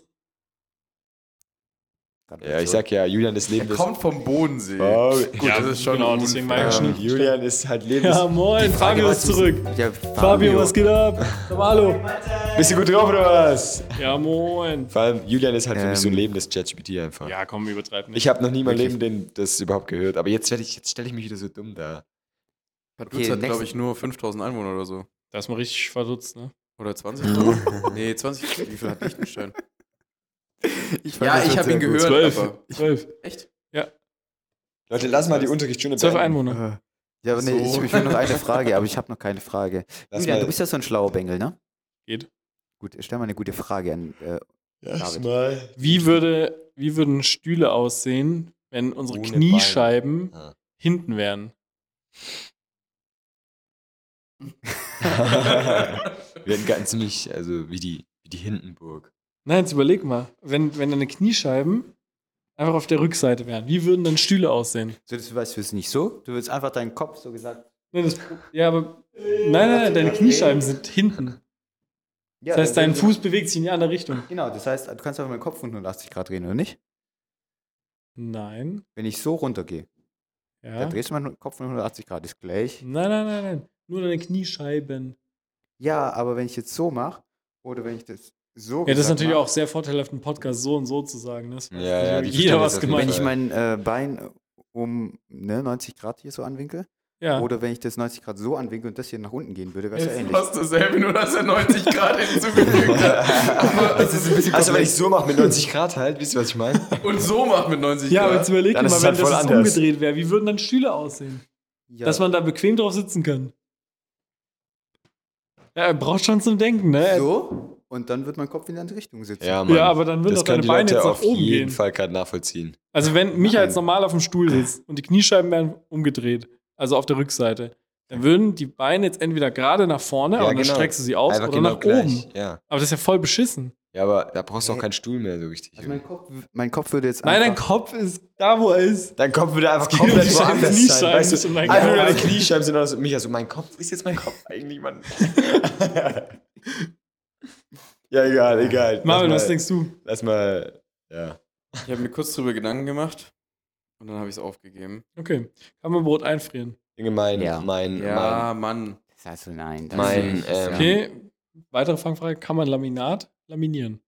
Ja, ich sag ja, Julian ist Er lebendes. kommt vom Bodensee. Oh, Gut, Ja, das ist schon genau, deswegen meine ich unfair. nicht. Julian ist halt lebendes. Ja, moin. Frage Fabio war ist zu- zurück. Ja, Fabio, was geht ab? Sag mal hallo. Bist du gut drauf oder was? Ja, moin. Vor allem, Julian ist halt für mich so ein Ähm, lebendes ChatGPT einfach. Ja, komm, übertreib nicht. Ich habe noch nie in meinem Wirklich? Leben das überhaupt gehört, aber jetzt stelle ich mich wieder so dumm da. Vaduz Okay, hat, glaube nächste- ich, nur 5000 Einwohner oder so. Da ist man richtig verdutzt, ne? Oder 20? Nee, 20. Wie viel hat Liechtenstein? Ich Ja, ich habe ihn gehört, 12. aber... 12. Echt? Leute, lass mal die Unterrichtsstunde 12 beenden. Einwohner. Ja, aber nee, So. ich will noch eine Frage, aber ich habe noch keine Frage. Lass Julian, mal- du bist ja so ein schlauer Bengel, ne? Geht. Gut, stell mal eine gute Frage an. Lass David. mal. Wie würden Stühle aussehen, wenn unsere Ohne Kniescheiben Beine. Ah. hinten wären? Wir hätten ganz ziemlich, also wie die Hindenburg. Nein, jetzt überleg mal. Wenn deine Kniescheiben einfach auf der Rückseite wären, wie würden dann Stühle aussehen? So, das weißt du es nicht so? Du willst einfach deinen Kopf so gesagt. Nee, ja, aber. Nein, deine Kniescheiben sind hinten. Ja, Das heißt, dann dein würden Fuß bewegt sich in die andere Richtung. sie- Genau, das heißt, du kannst einfach mit dem Kopf 180 Grad drehen, oder nicht? Nein. Wenn ich so runtergehe, Ja. dann drehst du meinen Kopf 180 Grad, ist gleich. Nein. Nur deine Kniescheiben. Ja, aber wenn ich jetzt so mache, oder wenn ich das so Ja, das ist gesagt natürlich mach, auch sehr vorteilhaft, einen Podcast so und so zu sagen. Das weiß Ja, nicht, die jeder verstehen was das auf jeden gemeint wenn hat. ich mein Bein um 90 Grad hier so anwinkel, Ja. Oder wenn ich das 90 Grad so anwinkel und das hier nach unten gehen würde, wäre es ja Jetzt ähnlich. fast dasselbe, nur dass er 90 Grad hinzugefügt hat. Aber Das ist ein bisschen Also wenn ich komplex. so mache mit 90 Grad halt, wisst ihr, was ich meine? und so macht mit 90 Ja, Grad. aber jetzt überleg dir Dann mal, ist es wenn halt voll das anders. umgedreht wäre, wie würden dann Stühle aussehen? Ja, Dass man da bequem drauf sitzen kann. Ja, er braucht schon zum Denken, ne? so und dann wird mein Kopf in die andere Richtung sitzen. Ja, Mann. Ja, aber dann würden das doch deine können die Beine Leute jetzt nach auf oben jeden gehen. Fall gerade nachvollziehen. Also wenn Micha Nein. jetzt normal auf dem Stuhl sitzt und die Kniescheiben wären umgedreht, also auf der Rückseite, dann würden die Beine jetzt entweder gerade nach vorne, aber dann streckst du sie aus, Einfach oder genau nach gleich. oben. Ja. Aber das ist ja voll beschissen. Ja, aber da brauchst du auch Hä? keinen Stuhl mehr so richtig. Also mein Kopf würde jetzt Nein, dein einfach... Kopf ist da, wo er ist. Dein Kopf würde einfach geht komplett um die woanders Kniescheiben, sein. Weißt nicht du, um deinen einfach nur Kopf. deine Kniescheiben sind aus mich. Also mein Kopf, ist jetzt mein Kopf eigentlich, Mann? Ja, egal. Marvin, was lass mal, denkst du? lass mal, ja. Ich habe mir kurz drüber Gedanken gemacht und dann habe ich es aufgegeben. Okay. Kann man Brot einfrieren? Junge, mein, Ja. Ja, Mann. Das heißt so, nein. Das mein, ist- ja. Okay. Weitere Fangfrage. Kann man Laminat laminieren?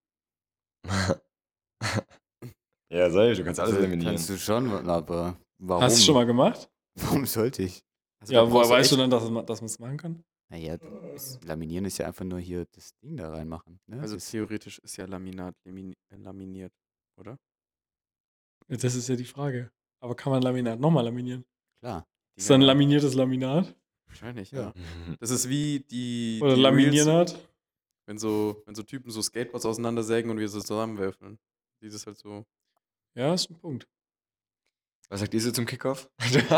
ja, soll ich, du kannst alles Also, eliminieren. kannst du schon, aber warum? Hast du schon mal gemacht? Warum sollte ich? Also, Ja, da woher brauchst weißt du echt- dann, dass man es machen kann? Naja, das Laminieren ist ja einfach nur hier das Ding da reinmachen. Ne? Also das, theoretisch ist ja Laminat laminiert, oder? Das ist ja die Frage. Aber kann man Laminat nochmal laminieren? klar. Ist dann ein laminiertes Laminat? Wahrscheinlich, Ja. ja. Das ist wie die Oder die laminieren Reels, hat? wenn so Typen so Skateboards auseinandersägen und wir sie zusammenwerfen. Dieses halt so. Ja, ist ein Punkt. Was sagt ihr so zum Kickoff?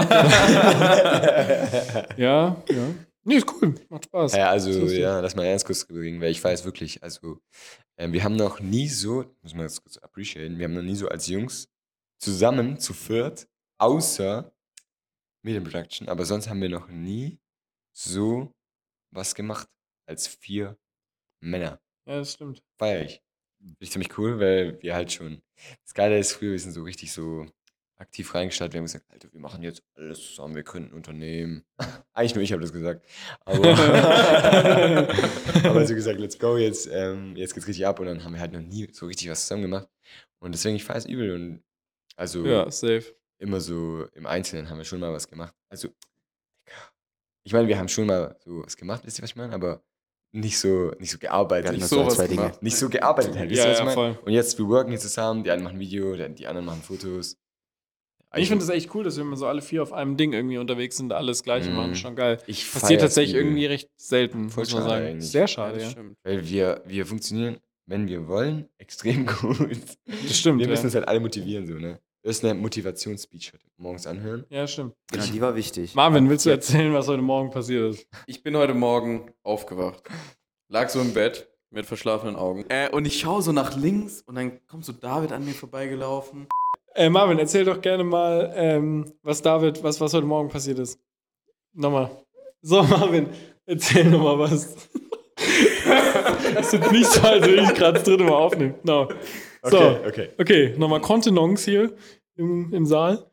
Ja. Nee, ist cool. Macht Spaß. Ja, also, Ist lustig. ja, lass mal ernst kurz drüber reden, weil ich weiß wirklich, also, wir haben noch nie so, muss man das kurz appreciaten, wir haben noch nie so als Jungs zusammen zu viert, außer Medienproduction, aber sonst haben wir noch nie so was gemacht als 4 Männer. Ja, das stimmt. Feier ich. Finde ich ziemlich cool, weil wir halt schon, das Geile ist, früher, wir sind so richtig so aktiv reingestartet, wir haben gesagt, Alter, wir machen jetzt alles zusammen, wir gründen ein Unternehmen. Eigentlich nur ich habe das gesagt. Aber, aber so gesagt, let's go, jetzt geht's richtig ab und dann haben wir halt noch nie so richtig was zusammen gemacht. Und deswegen, ich feiere es übel und also Ja, safe. immer so im Einzelnen haben wir schon mal was gemacht. Also, ich meine, wir haben schon mal so was gemacht, wisst ihr, was ich meine? Aber nicht so gearbeitet. Wir hatten Nicht das so so was zwei Dinge. gemacht. Nicht so gearbeitet halt, wisst Ja, ihr, was ja, ich meine? voll. Und jetzt, wir worken jetzt zusammen, die einen machen Video, die anderen machen Fotos. Ich finde es echt cool, dass wir immer so alle 4 auf einem Ding irgendwie unterwegs sind, alles Gleiche Mhm. machen. Schon geil. Ich Passiert feier's tatsächlich übel. irgendwie recht selten, Voll muss man schade sagen. eigentlich. Sehr Ja, schade, das ja. stimmt. Weil wir funktionieren, wenn wir wollen, extrem gut. Das stimmt, Wir ja. müssen uns halt alle motivieren, so, ne? Das ist eine Motivationsspeech heute morgens anhören. Ja, stimmt. Genau, die war wichtig. Marvin, willst du erzählen, was heute Morgen passiert ist? Ich bin heute Morgen aufgewacht. Lag so im Bett mit verschlafenen Augen. Und ich schaue so nach links und dann kommt so David an mir vorbeigelaufen. Marvin, erzähl doch gerne mal, was heute Morgen passiert ist. Nochmal. So, Marvin, erzähl nochmal was. Das ist jetzt nicht so, als würde ich gerade das 3. Mal aufnehmen. No. So, okay. okay, nochmal Kontenance hier im Saal.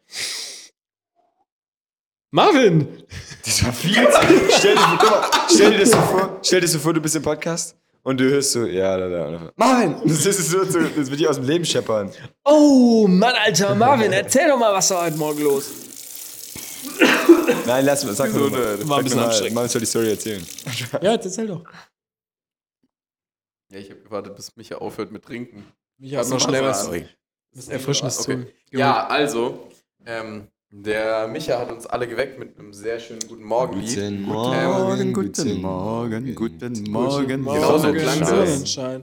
Marvin! Das war viel zu. Stell dir das so vor, du bist im Podcast und du hörst so, ja, da. Marvin! Das ist so, das wird dir aus dem Leben scheppern. Oh, Mann, Alter, Marvin, erzähl doch mal, was war heute Morgen los. Nein, sag So, mal. war ein bisschen anstrengend. Marvin soll die Story erzählen. Ja, erzähl doch. Ja, ich habe gewartet, bis Micha aufhört mit Trinken. Ich hab noch schnell was Erfrischendes Okay. zu. Ja, also, der Micha hat uns alle geweckt mit einem sehr schönen guten Morgenlied. Guten Morgen, guten guten Morgen, guten Morgen. Genau so klang das. Sonnenschein.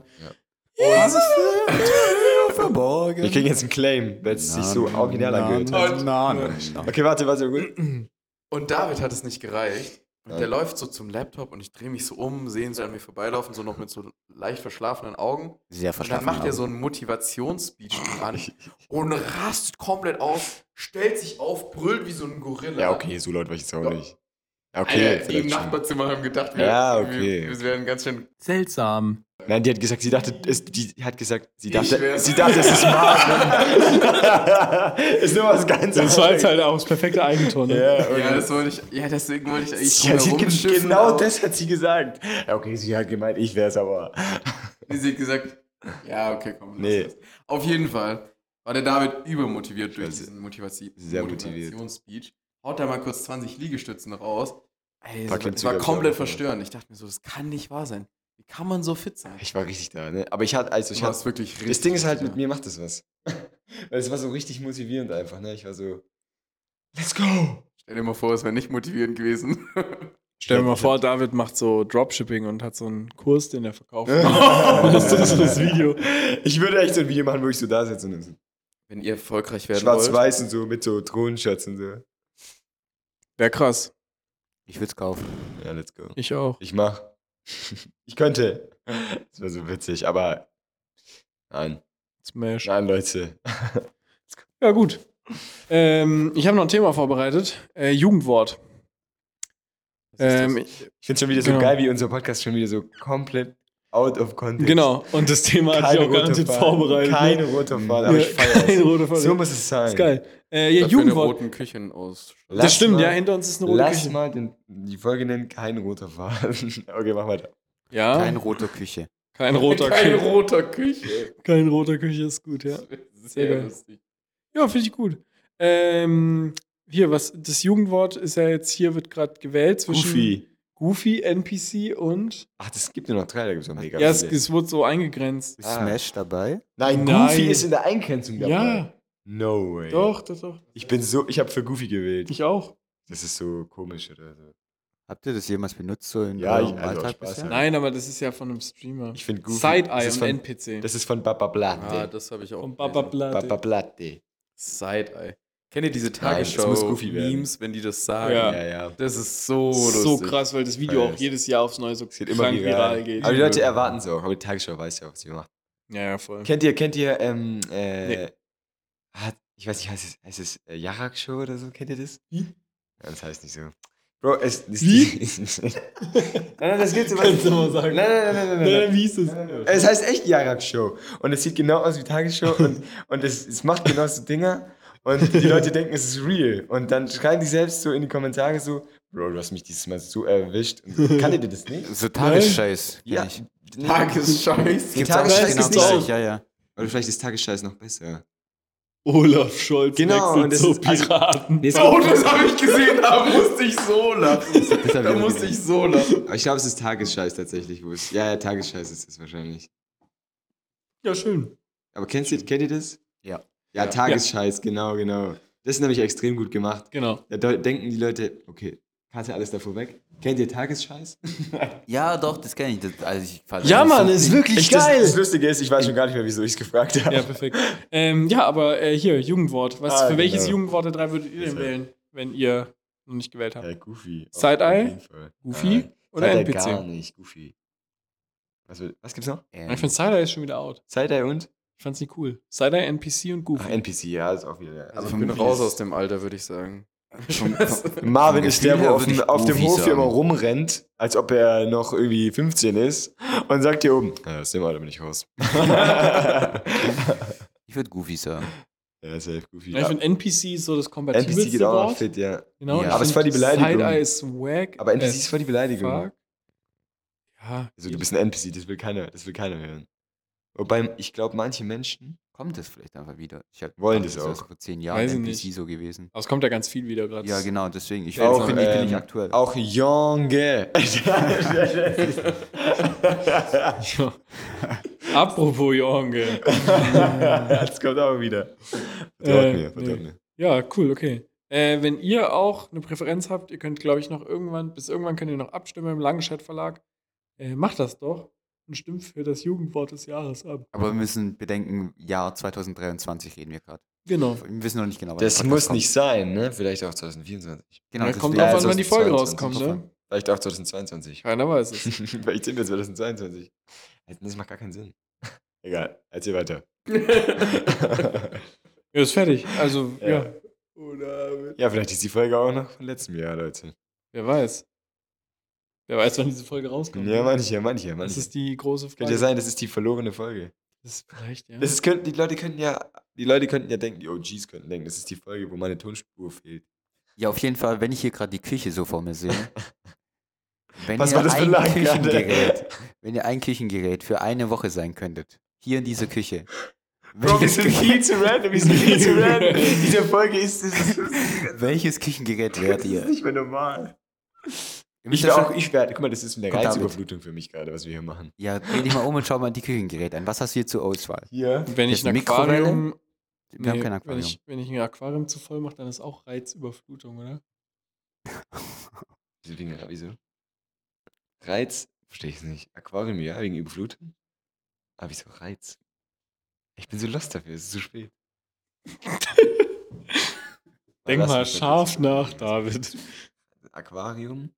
Verborgen. Wir kriegen jetzt einen Claim, weil es sich so original angehört hat. Okay, warte, gut. Und David hat es nicht gereicht. Und Ja. der läuft so zum Laptop und ich drehe mich so um, sehe ihn so an mir vorbeilaufen, so noch mit so leicht verschlafenen Augen. Sehr Und dann verschlafen. macht er so einen Motivationsspeech an und rastet komplett auf, stellt sich auf, brüllt wie so ein Gorilla. Ja, okay, so laut war ich jetzt auch Ja. nicht. Alter, Okay, die im vielleicht schon. Nachbarzimmer haben gedacht, Ja, okay. wir werden ganz schön. Seltsam. Nein, die hat gesagt, sie dachte, es wär's. ist Marvin. Ist nur was ganz Das war jetzt halt auch das perfekte Eigentor, ne? Ja, deswegen wollte ich eigentlich Ja, drum herumschiffen, genau aber das hat sie gesagt. Ja, okay, sie hat gemeint, ich wär's aber. Sie hat gesagt, ja, okay, komm. lass Nee. das. Auf jeden Fall war der David übermotiviert durch Scheiße. diesen Sehr motiviert. Motivationsspeech. haut da mal kurz 20 Liegestützen raus. Ey, Paar das Klimmzüge war hab ich komplett auch gemacht. verstörend. Ich dachte mir so, das kann nicht wahr sein. Wie kann man so fit sein? Ich war richtig da, ne? Aber ich hatte wirklich richtig. das Ding ist halt, ja. mit mir macht das was. Weil es war so richtig motivierend einfach, ne? Ich war so, let's go! Stell dir mal vor, es wäre nicht motivierend gewesen. Stell dir mal vor, David macht so Dropshipping und hat so einen Kurs, den er verkauft. Das ist so das Video. Ich würde echt so ein Video machen, wo ich so da sitze und so Wenn ihr erfolgreich werden wollt. schwarz-weiß und so mit so Drohnenshots und so. Wäre krass. Ich würde es kaufen. Ja, let's go. Ich auch. Ich mach. Ich könnte. Das wäre so witzig, aber nein. Smash. Nein, Leute. Ja, gut. Ich habe noch ein Thema vorbereitet. Jugendwort. Ich finde schon wieder so Genau. geil, wie unser Podcast schon wieder so komplett out of context. Genau. Und das Thema hatte ich Keine auch rote garantiert Faden. vorbereitet. Keine rote Faden, aber ich Keine feiere rote es. Faden. So muss es sein. Ist geil. Ja, Dafür eine Jugendwort. roten Küchen aus. Lass Das stimmt, mal- ja. Hinter uns ist eine rote Lass Küche. mal die Folge nennen, kein roter Faden. Okay, mach weiter. Ja. Keine rote Küche. Kein roter Kein Küche. roter Küche. Kein roter Küche ist gut, ja. Sehr geil. lustig. Ja, finde ich gut. Hier, das Jugendwort ist ja jetzt hier, wird gerade gewählt zwischen Goofy, NPC und. Ach, das gibt nur noch 3, da gibt es noch mega Ja, viele. es wurde so eingegrenzt. Ist Ah. Smash dabei? Nein, Nein. Goofy ist in der Eingrenzung dabei. Ja, No way. doch. Ich habe für Goofy gewählt. Ich auch. Das ist so komisch oder so. Habt ihr das jemals benutzt so in Ja, eurem also Alltag Spaß, bisher? ja. Nein, aber das ist ja von einem Streamer. Ich finde Goofy. Side-Eye das ist und von, NPC. Das ist von Baba Blatte. Ah, das habe ich auch. Von Baba gelesen. Baba Blatte. Blatte. Side-Eye. Kennt ihr diese Nein, es muss Goofy werden. Tagesschau-Memes, wenn die das sagen? Ja. Ja, ja. Das ist so So lustig. krass, weil das Video auch Weiß. jedes Jahr aufs Neue so Es geht immer krank viral. geht. Aber die Leute erwarten es auch. Aber die Tagesschau weiß ja auch, was sie macht. Ja, voll. Kennt ihr, Nee. ich weiß nicht, heißt es Yarak Show oder so? Kennt ihr das? Wie? Ja, das heißt nicht so. Bro, es ist Wie? nein, das geht so Kannst du mal sagen? Nein. Wie ist es? Es heißt echt Yarak Show. Und es sieht genau aus wie Tagesschau und es macht genau so Dinger. Und die Leute denken, es ist real. Und dann schreiben die selbst so in die Kommentare so, Bro, du hast mich dieses Mal so erwischt. Und, kanntet ihr das nicht? So Tagesscheiß. kenn ich. Tagesscheiß. Gibt's Tagesscheiß auch ist genau nicht gleich, so. ja, ja. Oder vielleicht ist Tagesscheiß noch besser. Olaf Scholz Genau, und das so ist- also- Piraten. Nee, es Oh, das habe ich gesehen, da musste ich so lachen. Das hab Da ich musste auch ich so lachen. Aber ich glaube, es ist Tagesscheiß tatsächlich, wo es. Ja, Tagesscheiß ist es wahrscheinlich. Ja, schön. Aber kennt ihr das? Ja. Ja, Tagesscheiß, genau. Das ist nämlich extrem gut gemacht. Genau. Da denken die Leute, okay, kannst du alles davor weg? Kennt ihr Tagesscheiß? Ja, doch, das kenne ich. Ja, Mann, ist wirklich geil. Das Lustige ist, ich weiß schon gar nicht mehr, wieso ich es gefragt habe. Ja, perfekt. Ja, aber hier, Jugendwort. Für welches genau. Jugendwort der 3 würdet ihr denn Also- wählen, wenn ihr noch nicht gewählt habt? Goofy. Side-Eye? Auf jeden Fall. Goofy oder Side-Eye NPC? gar nicht, Goofy. Was gibt's noch? Ich finde Side-Eye ist schon wieder out. Side-Eye und? Ich fand's nicht cool. Side-Eye, NPC und Goofy. Ach, NPC, ja, ist auch wieder. Also ich für bin mich raus ist- aus dem Alter, würde ich sagen. Marvin Vom ist der, Gefühl wo her auf würde dem, ich auf dem Goofy Hof hier immer sagen. rumrennt, als ob er noch irgendwie 15 ist und sagt hier oben, ja, aus dem Alter bin ich raus. Ich würde Goofy sagen. Ja, safe, Goofy. Ja, ich finde NPC ist so das kompatibelste NPC geht auch noch Wort. fit, ja. Genau, Ja, ich aber es find war die Beleidigung. Side-Eye ist wack. Aber NPC ist voll die Beleidigung. Fuck. Ja. Also du bist ein NPC, das will keiner hören. Wobei, ich glaube, manche Menschen Kommt das vielleicht einfach wieder? Wollen das ist auch. vor 10 Jahren Weiß ich NPC nicht. so gewesen. Aber es kommt ja ganz viel wieder gerade. Ja, genau, deswegen. Ich auch, bin ich aktuell. auch Junge. Ja. Apropos Jorge. Das kommt auch wieder. Vertraut Nee. mir. Ja, cool, okay. Wenn ihr auch eine Präferenz habt, ihr könnt, glaube ich, bis irgendwann könnt ihr noch abstimmen im Langenscheidt Verlag. Macht das doch und stimmt für das Jugendwort des Jahres ab. Aber wir müssen bedenken, Jahr 2023 reden wir gerade. Genau. Wir wissen noch nicht genau, wann Das der Podcast muss kommt. nicht sein, ne? Vielleicht auch 2024. Genau, Ja, das kommt wäre- drauf an, Ja, wann die Folge 2022 rauskommt, ne? Vielleicht auch 2022. Keiner weiß es. Vielleicht sind wir 2022. Das macht gar keinen Sinn. Egal, erzähl weiter. Ja, ist fertig. Also, Ja. ja. Ja, vielleicht ist die Folge auch noch von letztem Jahr, Leute. Wer weiß. Wer weiß, wann diese Folge rauskommt. Ja, manche. Das ist die große Frage. Könnte ja sein, das ist die verlorene Folge. Das ist vielleicht, ja. Die Leute könnten ja denken, die OGs könnten denken, das ist die Folge, wo meine Tonspur fehlt. Ja, auf jeden Fall, wenn ich hier gerade die Küche so vor mir sehe. Wenn Was ihr war das für ein Lachen gerade? Wenn ihr ein Küchengerät für eine Woche sein könntet, hier in dieser Küche, Bro, wir sind viel zu random, wir sind viel zu random. Diese Folge ist Welches Küchengerät wärt ihr? nicht mehr normal. Ihr müsst ja schon- Guck mal, das ist eine Komm, David. Reizüberflutung für mich gerade, was wir hier machen. Ja, dreh dich mal um und schau mal die Küchengeräte an. Was hast du hier zur Auswahl? Hier. Wenn ich Jetzt ein Mikrowelle? Aquarium. Wir haben kein Aquarium. Wenn ich ein Aquarium zu voll mache, dann ist auch Reizüberflutung, oder? Wieso? Reiz? Verstehe ich es nicht. Aquarium, ja, wegen Überflutung. Aber wieso Reiz? Ich bin so lost dafür, es ist zu spät. Denk Lass mal mich scharf bitte nach, zu- David. Aquarium.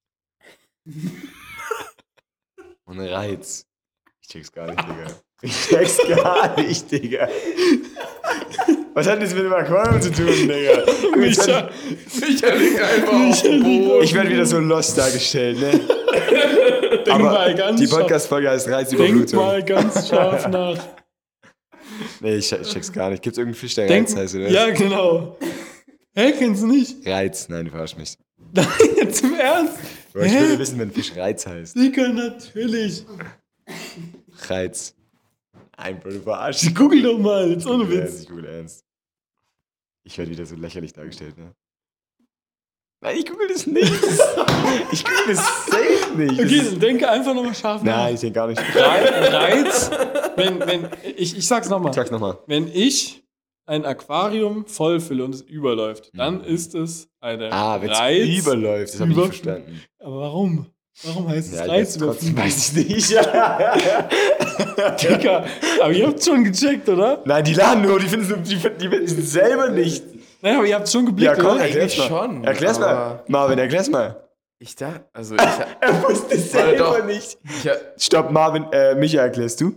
Und Reiz. Ich check's gar nicht, Digga. Ich check's gar nicht, Digga. Was hat das mit dem Aquarium zu tun, Digga? Micha, Micha liegt einfach auf dem Boden. Ich werde wieder so lost dargestellt, ne? denk mal ganz Die scharf. Podcast-Folge heißt Denk Reizüberflutung. mal ganz scharf nach. Nee, ich check's gar nicht. Gibt's irgendeinen Fisch, der Denk, Reiz heißt, oder? ja, genau. Hä, kennst du nicht? Reiz, nein, du verarsch mich. Nein, jetzt im Ernst? Bro, ich Hä? würde wissen, wenn ein Fisch Reiz heißt. Digga, natürlich. Reiz. Nein, Bro, du verarschst. Google doch mal, jetzt ohne Ernst, Witz. ich google ernst. Ich werde wieder so lächerlich dargestellt, ne? Nein, ich google das nicht. Ich google das safe nicht. Das Okay, ist- dann denke einfach nochmal scharf nach. Nein, ich denke gar nicht. Reiz, ich sag's nochmal. Sag's nochmal. Wenn ich ein Aquarium vollfülle und es überläuft, dann ist es eine Wenn es Reiz. überläuft, das habe ich nicht Überflutung. verstanden. Aber warum? Warum heißt es Ja, jetzt trotzdem Reizüberflutung? weiß ich nicht. Digga, aber ihr habt's schon gecheckt, oder? Nein, die laden nur, die finden es selber nicht. Naja, aber ihr habt's schon geblickt, Ja, komm, oder? erklär's mal. schon, Erklär's mal. aber- Marvin, erklär's mal. Ich dachte, also Er wusste es Warte selber doch. nicht. ich Stopp, Marvin, Micha, erklärst du?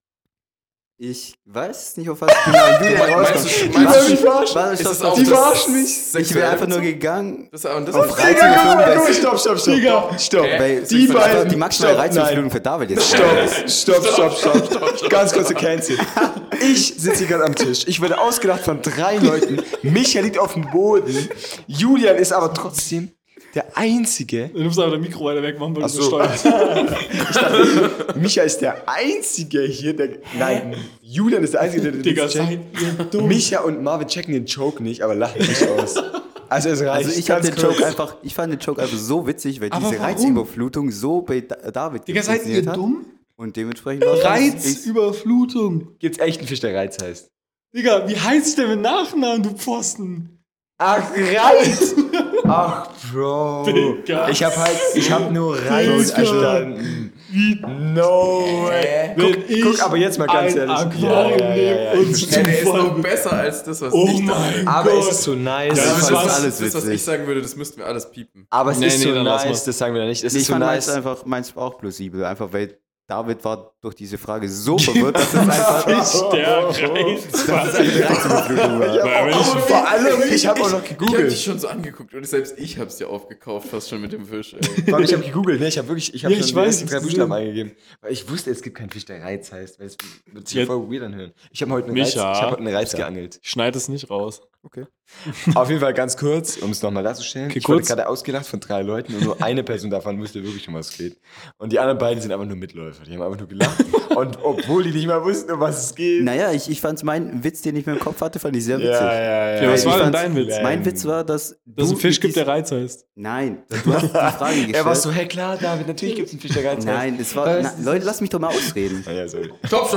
Ich weiß nicht, auf was genau Julia meinst rauskommt. du, meinst Die du, verarschen. Warte, ist stopp, es stopp, auch Die stopp. verarschen mich. Ich wäre einfach nur gegangen. Das, und das Auf ist Reiz- Digga, guck mal, Reizüberflutung, stopp, stopp. Digga. Stopp. Weil Die beiden. die maximale Stopp, Reizüberflutung nein. für David jetzt. Stopp. Ganz kurze Cancel. Ich sitze hier gerade am Tisch. Ich werde ausgelacht von 3 Leuten. Micha liegt auf dem Boden. Julian ist aber trotzdem der Einzige. Du musst aber das Mikro weiter weg machen, weil Ach du so so. steuerst. Micha ist der Einzige hier, der. Nein, Julian ist der Einzige, der Digga, das seid checkt. ihr dumm. Micha und Marvin checken den Joke nicht, aber lachen nicht aus. Also es reicht. Also ich fand Ganz den kurz. Joke einfach, so witzig, weil Aber diese warum? Reizüberflutung so bei David Digga, seid ihr funktioniert hat. dumm? Und dementsprechend war es Reizüberflutung. Gibt's echt einen Fisch, der Reiz heißt? Digga, wie heißt der mit Nachnamen, du Pfosten? Ach, Reiz! Ach, Bro. Digga. Ich hab nur Reiz Digga. verstanden. No way. Guck, aber jetzt mal ganz ein ehrlich. Aquarium nehme und ich Ja, der ist voll noch mit- besser als das, was Oh ich dachte. mein Aber Gott. es ist so nice. Ja, ich das fand war das Das, alles was ich witzig. sagen würde, das müssten wir alles piepen. aber es Nee, ist so nee, dann lass nice, mal. das sagen wir da nicht. Es Ich ist so fand nice. meins war auch plausibel, einfach weil David war durch diese Frage so verwirrt, dass es einfach Der Reiz. Reizüberflutung war. Weil wenn ich- Vor allem, ich habe auch noch Ich habe dich gegoogelt. schon so angeguckt und selbst ich hab's dir aufgekauft, fast schon mit dem Fisch. Ey. Vor allem, ich habe gegoogelt, ne? Ich habe Ja, schon ich die weiß, ersten ich 3 hab's Buchstaben gesehen. eingegeben. Weil ich wusste, es gibt keinen Fisch, der Reiz heißt. Weil es wird sich Ja. voll weird anhören. Ich habe heute Micha. einen Reiz geangelt. Ich schneide es nicht raus. Auf jeden Fall ganz kurz, um es nochmal darzustellen. Okay, Ich wurde kurz. gerade ausgelacht von 3 Leuten und nur eine Person davon wusste wirklich, um was es geht. Und die anderen beiden sind einfach nur Mitläufer. Die haben einfach nur gelacht. Und obwohl die nicht mal wussten, um was es geht. Naja, ich fand meinen Witz, den ich mir im Kopf hatte, fand ich sehr witzig. ja. Ja, was Ich war denn fand's- dein Witz? Mein Witz war, dass Dass es einen Fisch mit gibt, der dies- Reiz heißt. Nein, du hast die Frage gestellt. Er war so, hey klar, David, natürlich gibt es einen Fisch, der Reiz heißt. Nein, es war. Was? Na, Leute, lass mich doch mal ausreden. Ja, sorry. Stopp.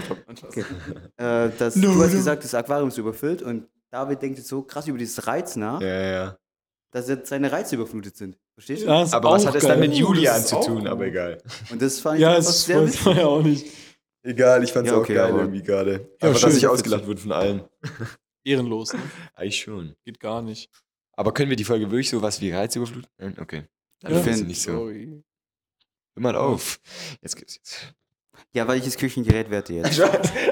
Du hast gesagt, das Aquarium ist überfüllt und David denkt jetzt so krass über dieses Reiz nach, Ja. dass jetzt seine Reize überflutet sind. Verstehst du? Ja, ist Aber was auch hat es geil. dann mit das Julian ist zu auch tun? gut. Aber egal. Und das fand ich Ja, einfach das sehr weiß witzig. man ja auch nicht. Egal, ich fand es Ja, auch okay, geil aber- irgendwie gerade. Ja, Einfach, schön. dass ich ausgelacht wurde von allen. Ehrenlos, ne? Eigentlich schon. Geht gar nicht. Aber können wir die Folge wirklich sowas wie Reizüberflutung? Nein? Okay. Dann Ja. ist es Find- nicht so. Sorry. Hör mal auf. Jetzt geht's jetzt. Ja, welches Küchengerät wärt ihr jetzt?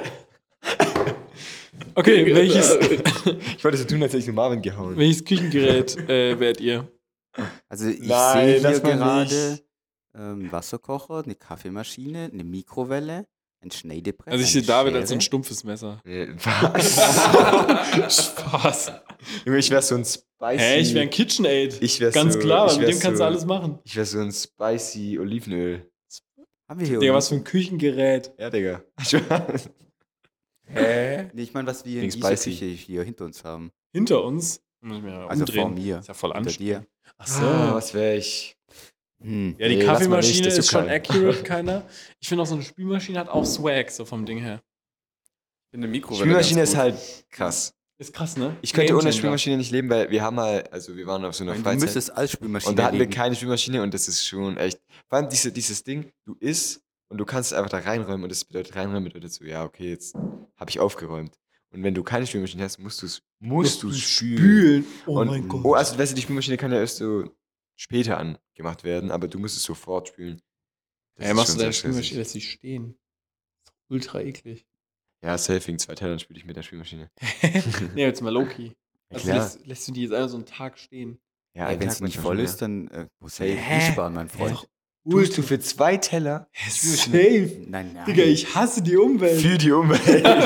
Okay, welches, Ich wollte so tun, als hätte ich nur Marvin gehauen. welches Küchengerät wärt ihr? Also ich Nein, sehe hier lass mal gerade Wasserkocher, eine Kaffeemaschine, eine Mikrowelle, ein Schneidebrett. Also ich sehe eine David als so Schere. ein stumpfes Messer. Nee, was? Spaß. Junge, ich wär so ein Spicy. Hä, ich wäre ein KitchenAid. Ich wär Ganz so, klar, ich weil mit wär dem kannst so, du alles machen. Ich wär so ein Spicy Olivenöl. Haben wir hier Digga, oder? was für ein Küchengerät. Ja, Digga. Hä? Nee, ich meine, was wir in Wegen dieser spicy. Küche hier hinter uns haben. Hinter uns? Muss ich mir ja Also vor umdrehen. mir. Ist ja voll Hinter anstrengend. dir. Ach so. Was wäre ich? Hm. Ja, die Nee, lass mal nicht, Kaffeemaschine das ist ist zu schon klein. accurate, keiner. Ich finde auch so eine Spülmaschine hat auch Swag, so vom Ding her. In der Mikrowelle. Spülmaschine ganz ist gut. halt krass. Ist krass, ne? Ich könnte ohne Gamechanger. Spülmaschine nicht leben, weil wir haben mal, also wir waren auf so einer Du Freizeit müsstest als Spülmaschine und da hatten wir leben. keine Spülmaschine und das ist schon echt, vor allem dieses Ding, du isst und du kannst es einfach da reinräumen und das bedeutet reinräumen bedeutet so, ja okay, jetzt habe ich aufgeräumt. Und wenn du keine Spülmaschine hast, musst du es spülen. Oh und, mein Gott. Oh, also weißt du, die Spülmaschine kann ja erst so später angemacht werden, aber du musst es sofort spülen. Das Ey, ist machst schon du deine sehr stressig. Spülmaschine, lässt sie stehen. Ultra eklig. Ja, safe, wegen 2 Tellern spüle ich mit der Spülmaschine. Nee, jetzt mal Loki. Ja, Also klar. lässt du die jetzt einfach so einen Tag stehen. Ja, Ey, einen wenn Tag es nicht manchmal voll schon, ist, dann muss er Hä? nicht sparen, mein Freund. Tust du für 2 Teller Safe. Nein, nein. Digga, ich hasse die Umwelt. für die Umwelt?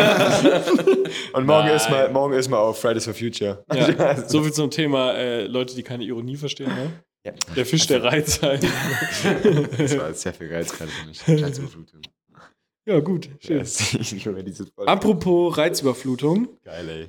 Und morgen Nein. ist mal auf Fridays for Future. Ja, so viel zum Thema Leute, die keine Ironie verstehen. Ne? Ja. Der Fisch, der Reiz halt. Das war sehr viel Reiz gerade für mich. Reizüberflutung. Ja, gut. Schön. Junge, diese Folge. Apropos Reizüberflutung. Geil, ey.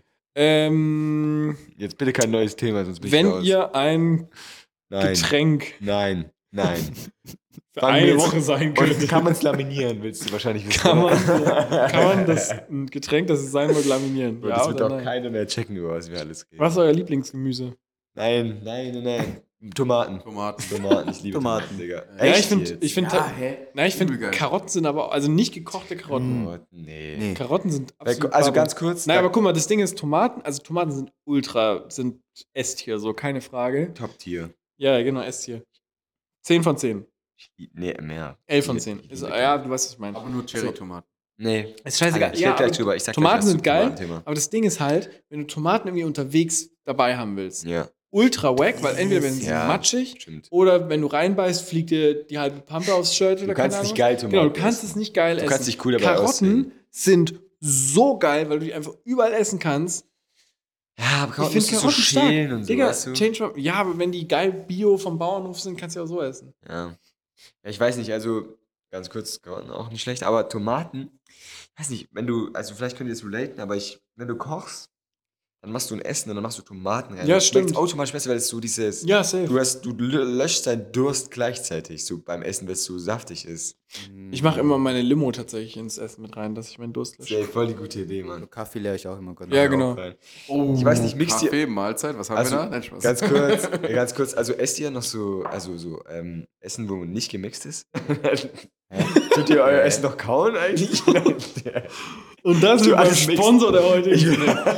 Wenn Jetzt bitte kein neues Thema, sonst bin ich raus. ihr ein Nein, Getränk nein. für Fangen wir eine jetzt- Woche sein Und könnte, kann man es laminieren, willst du wahrscheinlich wissen. kann oder? man das ein Getränk, das es sein wird, laminieren? Und Ja das wird oder auch nein? keiner mehr checken, über was wir alles reden. Was ist euer Lieblingsgemüse? Nein. Tomaten, ich liebe Tomaten. Tomaten, Digga. Ja, ich Echt finde, jetzt? ich finde, hä? ich finde, Übel geil. Karotten sind aber, also nicht gekochte Karotten. Tomaten, nee. Nee. Karotten sind absolut Also Baba. ganz kurz. Nein, aber guck mal, das Ding ist, Tomaten sind sind Esstier, so, keine Frage. Top-Tier. Ja, genau, Esstier. 10 von 10. Nee, mehr. 11 von 10. Ich Ist, liebe ja, du weißt, was ich meine. Aber nur Cherry-Tomaten. Nee. Ist scheißegal. Ich rede gleich drüber. Ich sag gleich Tomaten was sind zum geil, Tomatenthema. aber das Ding ist halt, wenn du Tomaten irgendwie unterwegs dabei haben willst, Ja, ultra wack, weil entweder werden sie Ja. matschig stimmt. oder wenn du reinbeißt, fliegt dir die halbe Pampe aufs Shirt oder Du kannst keine nicht Ahnung. geil Tomaten Genau, du kannst essen. es nicht geil Du essen. kannst dich cool dabei Karotten aussehen. sind so geil, weil du die einfach überall essen kannst. Ja, aber Ich finde Karotten stark. und so, Digga, weißt du? ja, aber wenn die geil bio vom Bauernhof sind, kannst du ja auch so essen. Ja. Ja, ich weiß nicht, also ganz kurz, Karotten auch nicht schlecht, aber Tomaten, ich weiß nicht, also vielleicht könnt ihr das relaten, aber wenn du kochst, dann machst du ein Essen und dann machst du Tomaten rein. Ja, Das schmeckt stimmt. automatisch besser, weil es so dieses, Ja, safe. du löschst deinen Durst gleichzeitig, so beim Essen, weil es so saftig ist. Ich mache immer meine Limo tatsächlich ins Essen mit rein, dass ich meinen Durst lösche. Voll die gute Idee, Mann. Kaffee leere ich auch immer gerne. Ja, Auch genau. rein. Oh. Ich weiß nicht, mixt ihr, Kaffee, Mahlzeit, was haben Also, wir da? Nein, Spaß. ganz kurz, also esst ihr noch so Essen, wo nicht gemixt ist? Tut ihr euer Essen noch kauen eigentlich? Und das Du ist mein alles mixen. Sponsor der heutigen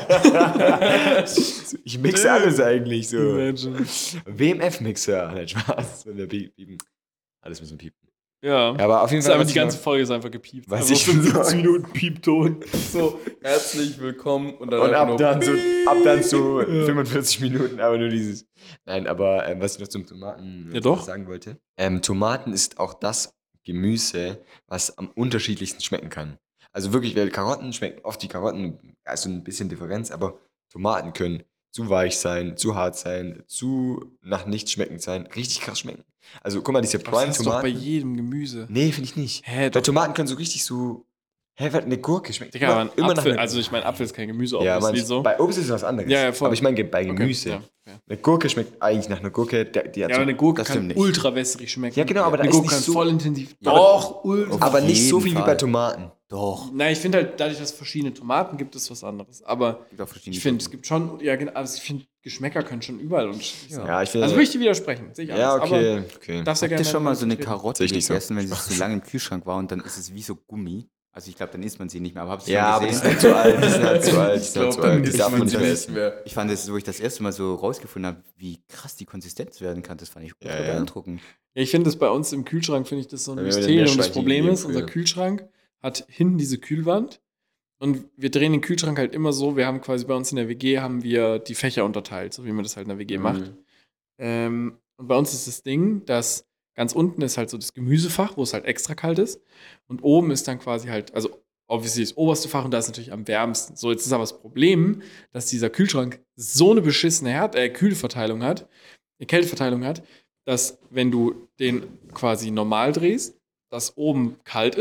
Ich mixe alles eigentlich so. Imagine. WMF-Mixer, nein, Spaß. Wenn wir piepen. Alles müssen piepen. Ja. Ja, aber auf jeden Das ist Fall. einfach was die ganze Folge ist einfach gepiept. Weiß Einfach ich 75 schon. Minuten Piepton. So, herzlich willkommen und dann Und einfach ab dann so 45 Minuten, aber nur dieses. Nein, aber was ich noch zum Tomaten Ja, doch. sagen wollte. Tomaten ist auch das Gemüse, was am unterschiedlichsten schmecken kann. Also wirklich, weil Karotten schmecken oft die Karotten, also ein bisschen Differenz, aber Tomaten können zu weich sein, zu hart sein, zu nach nichts schmeckend sein, richtig krass schmecken. Also guck mal, diese Das ist doch bei Prime-Tomaten. jedem Gemüse. Nee, finde ich nicht. Hä, Weil doch. Tomaten können so richtig so. Hä, weil eine Gurke schmeckt Digga, aber ein immer nach Apfel, einer- also ich meine, Apfel ist kein Gemüse, ja, obviously man, so. bei Obst ist es was anderes. Ja, ja, voll. Aber ich meine bei Okay, Gemüse. ja, okay. Eine Gurke schmeckt eigentlich nach einer Gurke. Die hat Ja, so, aber eine Gurke Das kann stimmt nicht. ultra wässrig schmecken. Ja, genau, aber da eine ist Gurke nicht kann so- voll intensiv. Ja, Doch, ultra. Auf aber nicht so jeden viel wie Fall. bei Tomaten. Doch. Nein, ich finde halt, dadurch, dass es verschiedene Tomaten gibt, ist was anderes. Aber Gibt auch verschiedene ich finde, es Sorten. gibt schon, ja, genau, also ich finde, Geschmäcker können schon überall unterschiedlich sein. Ja, ich finde. Also würde ich dir widersprechen, sehe ich ja, alles. okay. Aber okay. darfst ja Habt gerne ihr schon mal so eine vertreten. Karotte Sehe ich nicht so. gegessen, wenn sie zu lange im Kühlschrank war und dann ist es wie so Gummi? Also ich glaube, dann isst man sie nicht mehr. Aber habt ihr Ja, aber schon die gesehen? sind halt zu alt. Die sind halt zu alt. Die Ich sind halt glaube, zu alt. dann Die isst darf man man nicht sie mehr nicht essen. mehr. Ich fand es, wo ich das erste Mal so rausgefunden habe, wie krass die Konsistenz werden kann, das fand ich ultra Ja, ja. beeindruckend. Ja, ich finde das bei uns im Kühlschrank, finde ich das so ein Ja, wir haben Mysterium. Das Meerschweinchen Problem gegeben ist, unser früher. Kühlschrank hat hinten diese Kühlwand und wir drehen den Kühlschrank halt immer so, wir haben quasi bei uns in der WG haben wir die Fächer unterteilt, so wie man das halt in der WG macht. Und bei uns ist das Ding, dass ganz unten ist halt so das Gemüsefach, wo es halt extra kalt ist und oben ist dann quasi halt, also obviously das oberste Fach und da ist natürlich am wärmsten. So, jetzt ist aber das Problem, dass dieser Kühlschrank so eine beschissene Kühlverteilung hat, Kälteverteilung hat, dass wenn du den quasi normal drehst, dass oben kalt ist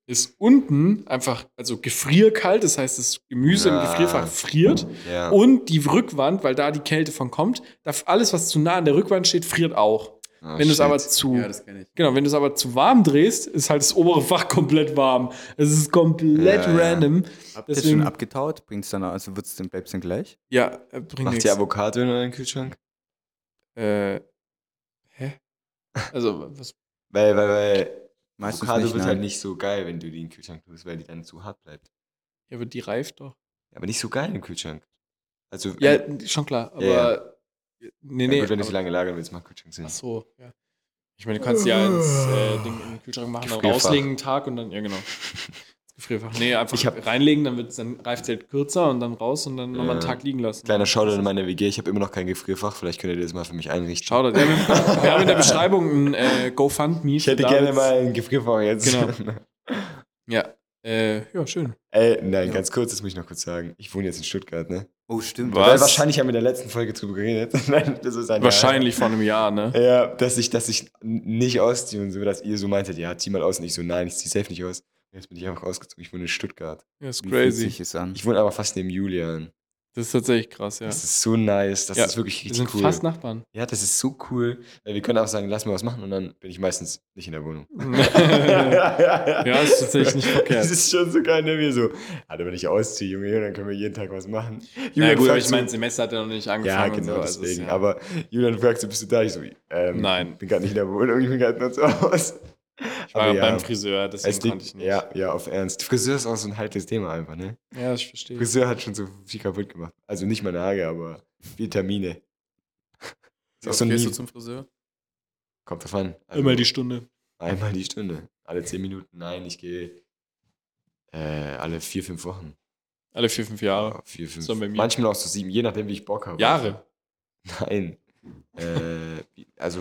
ist unten einfach, also gefrierkalt, das heißt, das Gemüse im Ja. Gefrierfach friert. Ja. Und die Rückwand, weil da die Kälte von kommt, alles, was zu nah an der Rückwand steht, friert auch. Oh, Wenn du es shit. aber zu, Ja, das kenne ich. genau, wenn du es aber zu warm drehst, ist halt das obere Fach komplett warm. Es ist komplett Ja, ja. random. Habt ihr schon Deswegen, abgetaut? Bringt's dann, also bleibt's dann gleich? ja, bringt Macht nichts. ihr Avocado in euren Kühlschrank? Hä? Also, was? Meistens Avocado nicht, wird nein. halt nicht so geil, wenn du die in den Kühlschrank tust, weil die dann zu hart bleibt. Ja, aber die reift doch. Aber nicht so geil im Kühlschrank. Also, Ja, schon klar, aber. Ja, Nee, ja, nee. gut, wenn du sie aber, lange lagern willst, macht Kühlschrank Sinn. ach so, ja. Ich meine, du kannst die ja ins Ding in den Kühlschrank machen, dann Gefrierfach. rauslegen einen Tag und dann, ja, genau. Gefrierfach. Nee, einfach Ich hab- reinlegen, dann reift es halt kürzer und dann raus und dann nochmal einen Ja. Tag liegen lassen. Kleiner Shoutout in meiner WG, ich habe immer noch kein Gefrierfach, vielleicht könnt ihr das mal für mich einrichten. Schau da. Ja, wir haben in der Beschreibung ein GoFundMe. Ich hätte für gerne Davids- mal ein Gefrierfach jetzt. Genau. Ja, ja, schön. Nein, Ja. ganz kurz, das muss ich noch kurz sagen. Ich wohne jetzt in Stuttgart, ne? Oh, stimmt. Was? Weil wahrscheinlich haben wir in der letzten Folge drüber geredet. Nein, das ist ein Wahrscheinlich vor einem Jahr, ne? Ja, dass ich nicht ausziehe und so, dass ihr so meintet, ja, zieh mal aus. Und ich so, nein, ich zieh safe nicht aus. Jetzt bin ich einfach ausgezogen. Ich wohne in Stuttgart. Ja, ist Wie fühlt crazy. sich es an? Ich wohne aber fast neben Julian. Das ist tatsächlich krass, ja. Das ist so nice. Das Ja, ist wirklich Wir richtig sind cool. fast Nachbarn. Ja, das ist so cool. Weil wir können auch sagen, lass mal was machen und dann bin ich meistens nicht in der Wohnung. Ja, ist tatsächlich nicht verkehrt. Das ist schon so geil, ne? Wir so, Alter, wenn ich ausziehe, Junge, dann können wir jeden Tag was machen. Ja, Julian gut, aber fragt ich so- meine, das Semester hat ja noch nicht ja, angefangen. genau, und so, also deswegen. ist ja- Aber Julian fragt so, bist du da? Ich so, Nein. bin gerade nicht in der Wohnung, ich bin gerade nur zu Hause. Ich war Aber ja ja, beim Friseur, deswegen Es liegt, konnte ich nicht. ja, auf Ernst. Friseur ist auch so ein heikles Thema einfach, ne? Ja, ich verstehe. Friseur hat schon so viel kaputt gemacht. Also nicht meine Haare, aber Vitamine. Ist auch so ein Gehst du Meme. zum Friseur? Kommt drauf an. Also Immer die Stunde. einmal die Stunde. Alle 10 Minuten. Nein, ich gehe alle 4, 5 Wochen. Alle 4, 5 Jahre. Ja, 4, 5. So bei mir. Manchmal auch so 7, je nachdem, wie ich Bock habe. Jahre. Nein. Also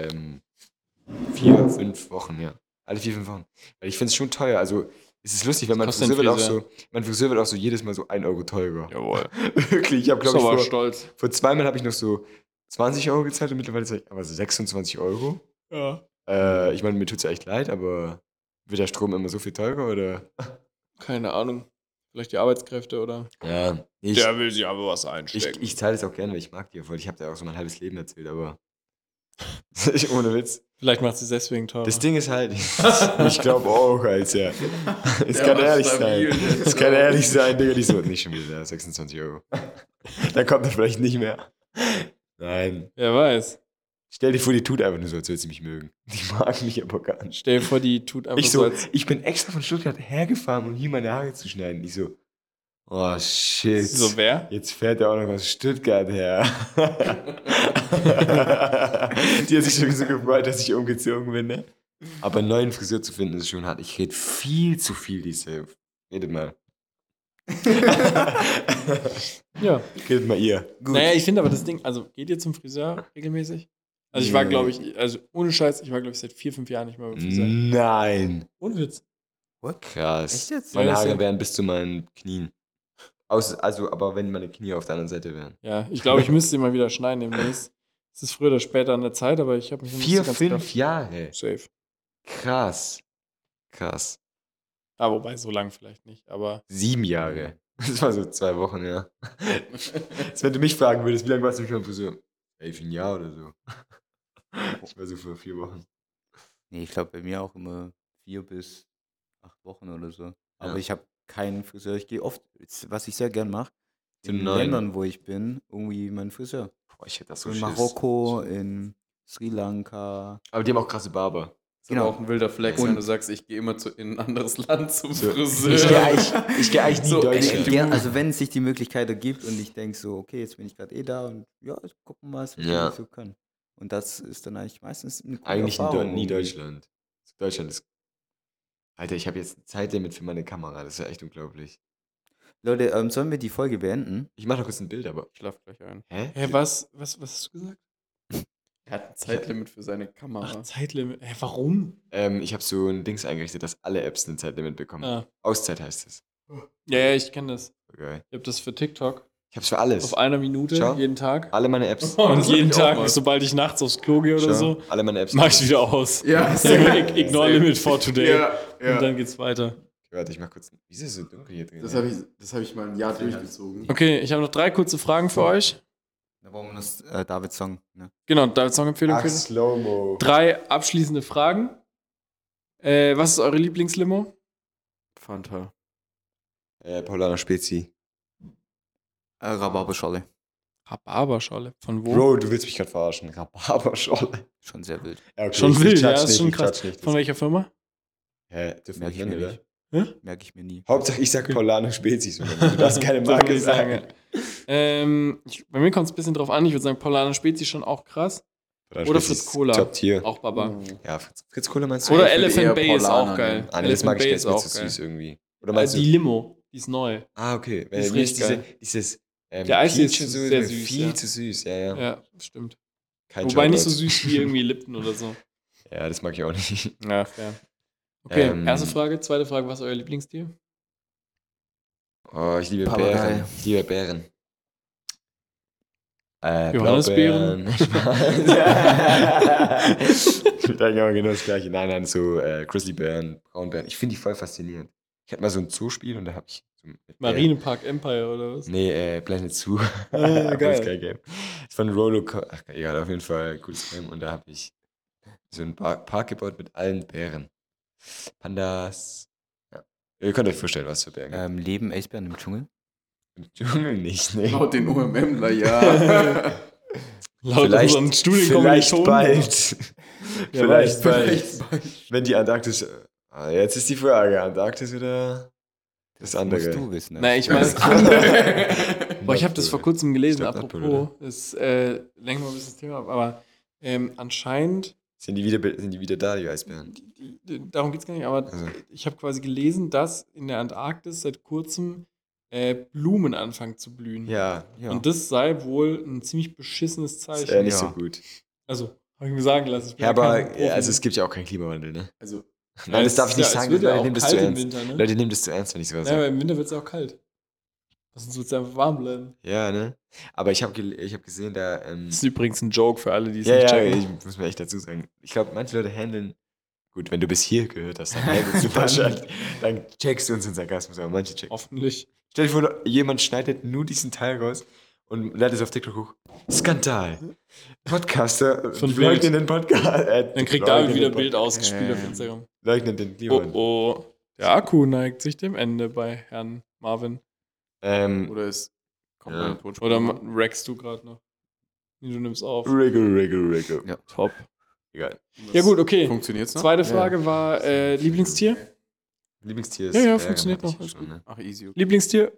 4, 5 Wochen, ja. Alle 4, 5 Wochen. Weil ich finde es schon teuer. Also es ist lustig, weil mein kostet Friseur, ein wird auch Friseur? so, mein Friseur wird auch so jedes Mal so 1 Euro teurer. Jawohl. Wirklich, ich habe, Ist glaube aber ich, stolz. vor 2 Mal habe ich noch so 20 Euro gezahlt und mittlerweile zahle ich aber so 26 Euro. Ja. Ich meine, mir tut es ja echt leid, aber wird der Strom immer so viel teurer oder? Keine Ahnung. Vielleicht die Arbeitskräfte oder? Ja, Der will sich aber was ich, einstecken. ich zahle es auch gerne, weil ich mag die ja voll. Ich habe da auch so mein halbes Leben erzählt, aber ohne Witz. Vielleicht macht sie es deswegen teurer. Das Ding ist halt, ich glaube auch, Alter. Es Der kann war ehrlich stabil, sein. der Es kann Job. ehrlich sein, Digga, die so, nicht schon wieder 26 Euro. Dann kommt er vielleicht nicht mehr. Nein. Wer weiß. Stell dir vor, die tut einfach nur so, als würde sie mich mögen. Die mag mich aber gar nicht. Stell dir vor, die tut einfach Ich so, so, als ich bin extra von Stuttgart hergefahren, um hier meine Haare zu schneiden. Ich so, oh shit. so wer? Jetzt fährt er auch noch aus Stuttgart her. Die hat sich schon so gefreut, dass ich umgezogen bin, ne? Aber einen neuen Friseur zu finden, ist schon hart. Ich rede viel zu viel diese. Redet mal. Ja. Redet mal ihr. Gut. Naja, ich finde aber das Ding, also geht ihr zum Friseur regelmäßig? Also ich war, glaube ich, also ohne Scheiß, ich war, glaube ich, seit 4, 5 Jahren nicht mehr beim Friseur. Nein. Ohne Witz. What? Krass. Echt jetzt? Meine Ja, Haare safe. wären bis zu meinen Knien. Also, aber wenn meine Knie auf der anderen Seite wären. Ja, ich glaube, ich müsste ihn mal wieder schneiden demnächst. Es ist früher oder später an der Zeit, aber ich habe mich noch nicht 4, so ganz 5 Jahre. safe. Krass. Krass. Ah, wobei so lang vielleicht nicht, aber 7 Jahre. Das war so 2 Wochen, ja. Als wenn du mich fragen würdest, wie lange warst du schon beim Friseur? 11 ein Jahr oder so. Ich war so vor 4 Wochen. Nee, ich glaube bei mir auch immer 4 bis 8 Wochen oder so. Aber Ja. ich habe keinen Friseur. Ich gehe oft, was ich sehr gern mache, Zu in neuen. Ländern, wo ich bin, irgendwie meinen Friseur. Boah, ich hätte das So so in Schiss. Marokko, in Sri Lanka. Aber die haben auch krasse Barber. Ist aber auch ein wilder Flex, Und- wenn du sagst, ich gehe immer in ein anderes Land zum So, Friseur. ich geh eigentlich nie So, Deutschland. Gern, also wenn sich die Möglichkeit ergibt und ich denke so, okay, jetzt bin ich gerade da und ja, jetzt gucken wir mal, was Ja. ich so kann. Und das ist dann eigentlich meistens eine coole Eigentlich Erfahrung nie irgendwie. Deutschland. Deutschland ist. Alter, ich habe jetzt ein Zeitlimit für meine Kamera. Das ist ja echt unglaublich. Leute, sollen wir die Folge beenden? Ich mache noch kurz ein Bild, aber. Ich schlaf gleich ein. Hä? hä, was hast du gesagt? Er hat ein Zeitlimit für seine Ach, Kamera. Zeitlimit. Hä, warum? Ich habe so ein Dings eingerichtet, dass alle Apps ein Zeitlimit bekommen. Ah. Auszeit heißt es. Ja, ich kenne das. Geil. Ich habe das für TikTok. Ich hab's für alles. Auf einer Minute, Schau. jeden Tag. Alle meine Apps. Und das jeden hab ich auch Tag, mal. sobald ich nachts aufs Klo gehe oder Schau, so, alle meine Apps. mach ich wieder aus. Ja, Ignore limit for today. Ja, ja. Und dann geht's weiter. Warte, ich mach kurz. Wieso ist es so dunkel hier drin? Das hab ich mal ein Jahr durchgezogen. Okay, ich habe noch 3 kurze Fragen für euch. Da wollen wir das David Song. Ne? Genau, David Song-Empfehlung. Ach, Slow-Mo. 3 abschließende Fragen. Was ist eure Lieblingslimo? Fanta. Paulaner Spezi. Rhabarberscholle. Rhabarberscholle. Von wo? Bro, du willst mich gerade verarschen. Rhabarberscholle. Schon sehr wild. Ja, okay, Schon ich wild, judge ja, nicht, ist schon ich krass. judge nicht. Von welcher Firma? Hä, dürfen wir Merke ich nennen, mir oder? nicht. Merke ich mir nie. Hauptsache, ich sag Paulaner Spezi. Du darfst keine Dürfen wir Marke nicht sagen. Bei mir kommt es ein bisschen drauf an. Ich würde sagen, Paulaner Spezi schon auch krass. Paulaner Oder Spezi Fritz ist Cola. Top-Tier. Auch Baba. Ja, Fritz Cola meinst du? Oder ich würde Elephant eher Bay ist Paulaner auch geil. nehmen. Ah, nee, das mag ich Bay jetzt ist nicht auch so geil. süß irgendwie. Oder meinst Die du? Limo, die ist neu. Ah, okay. Die ist Mir richtig geil. dieses Der Eis ist Peach und so sehr mir süß, viel ja. zu süß. Ja, ja. Ja, stimmt. Kein Wobei nicht so Shoutout. süß wie irgendwie Lipton oder so. Ja, das mag ich auch nicht. Ja, fair. Okay, Ähm, erste Frage. Zweite Frage, was ist euer Lieblingstier? Oh, ich liebe Papagei. Bären. Ich liebe Bären. Johannisbeeren. Blaubeeren. Ich denke auch genau das gleiche. Nein, so Grizzlybären, Braunbären. Ich finde die voll faszinierend. Ich hatte mal so ein Zoospiel und da habe ich so mit Marinepark Empire oder was? Nee, Planet Zoo. geil. Das ist kein Game. Das war ein Ach, egal, auf jeden Fall ein cooles Game. Und da habe ich so einen Park gebaut mit allen Bären. Pandas. Ja. Ihr könnt euch vorstellen, was für Bären gibt. Leben Eisbären im Dschungel? Im Dschungel nicht, ne? Laut den OMMler, ja. Laut unseren vielleicht Studienkommilitonen. bald. Ja, vielleicht weiß. bald. Wenn die Antarktis. Jetzt ist die Frage: Antarktis oder das andere? Musst du wissen. Ne? Na, ich meine, boah, ich habe das vor kurzem gelesen, Ich glaub, apropos, Nordpol, das lenken wir ein bisschen das Thema ab, aber anscheinend, Sind die wieder da, die Eisbären? darum geht es gar nicht, aber Also. ich habe quasi gelesen, dass in der Antarktis seit kurzem Blumen anfangen zu blühen. Ja, Ja. Und das sei wohl ein ziemlich beschissenes ist Zeichen. nicht Ja. so gut. Also, habe ich mir sagen lassen. Ich bin Ja, aber kein Profi. also es gibt ja auch keinen Klimawandel, ne? Also, Nein, das darf ich nicht es sagen. wird ja Leute auch nehmen das kalt zu im ernst. Winter, ne? Leute nehmen das zu ernst, wenn ich sowas Ja, aber sage. im Winter wird es ja auch kalt. Sonst wird es einfach warm bleiben. Ja, ne? Aber ich hab gesehen, da. Das ist übrigens ein Joke für alle, die es Ja, nicht ja, checken. ich muss mir echt dazu sagen. Ich glaube, manche Leute handeln. Gut, wenn du bis hier gehört hast, dann handelst du wahrscheinlich. Dann checkst du unseren Sarkasmus, aber manche checken. Hoffentlich. Stell dir vor, jemand schneidet nur diesen Teil raus und lädt es auf TikTok hoch. Skandal. Podcaster Von leugnen den Podcast. Dann kriegt David wieder ein Bild ausgespielt auf Instagram. Leugnen den Oh, Klimawandel. oh. Der Akku neigt sich dem Ende bei Herrn Marvin. oder ist. Kommt Ja. meine Tonspur. Oder rackst du gerade noch? Nee, du nimmst auf. Riggle. Ja. Top. Egal. Ja, gut, okay. Funktioniert's noch? Zweite Frage war Lieblingstier? Lieblingstier ist. Ja, Bären, funktioniert hatte ich noch, alles schon, ne? Ach, easy. Okay. Lieblingstier?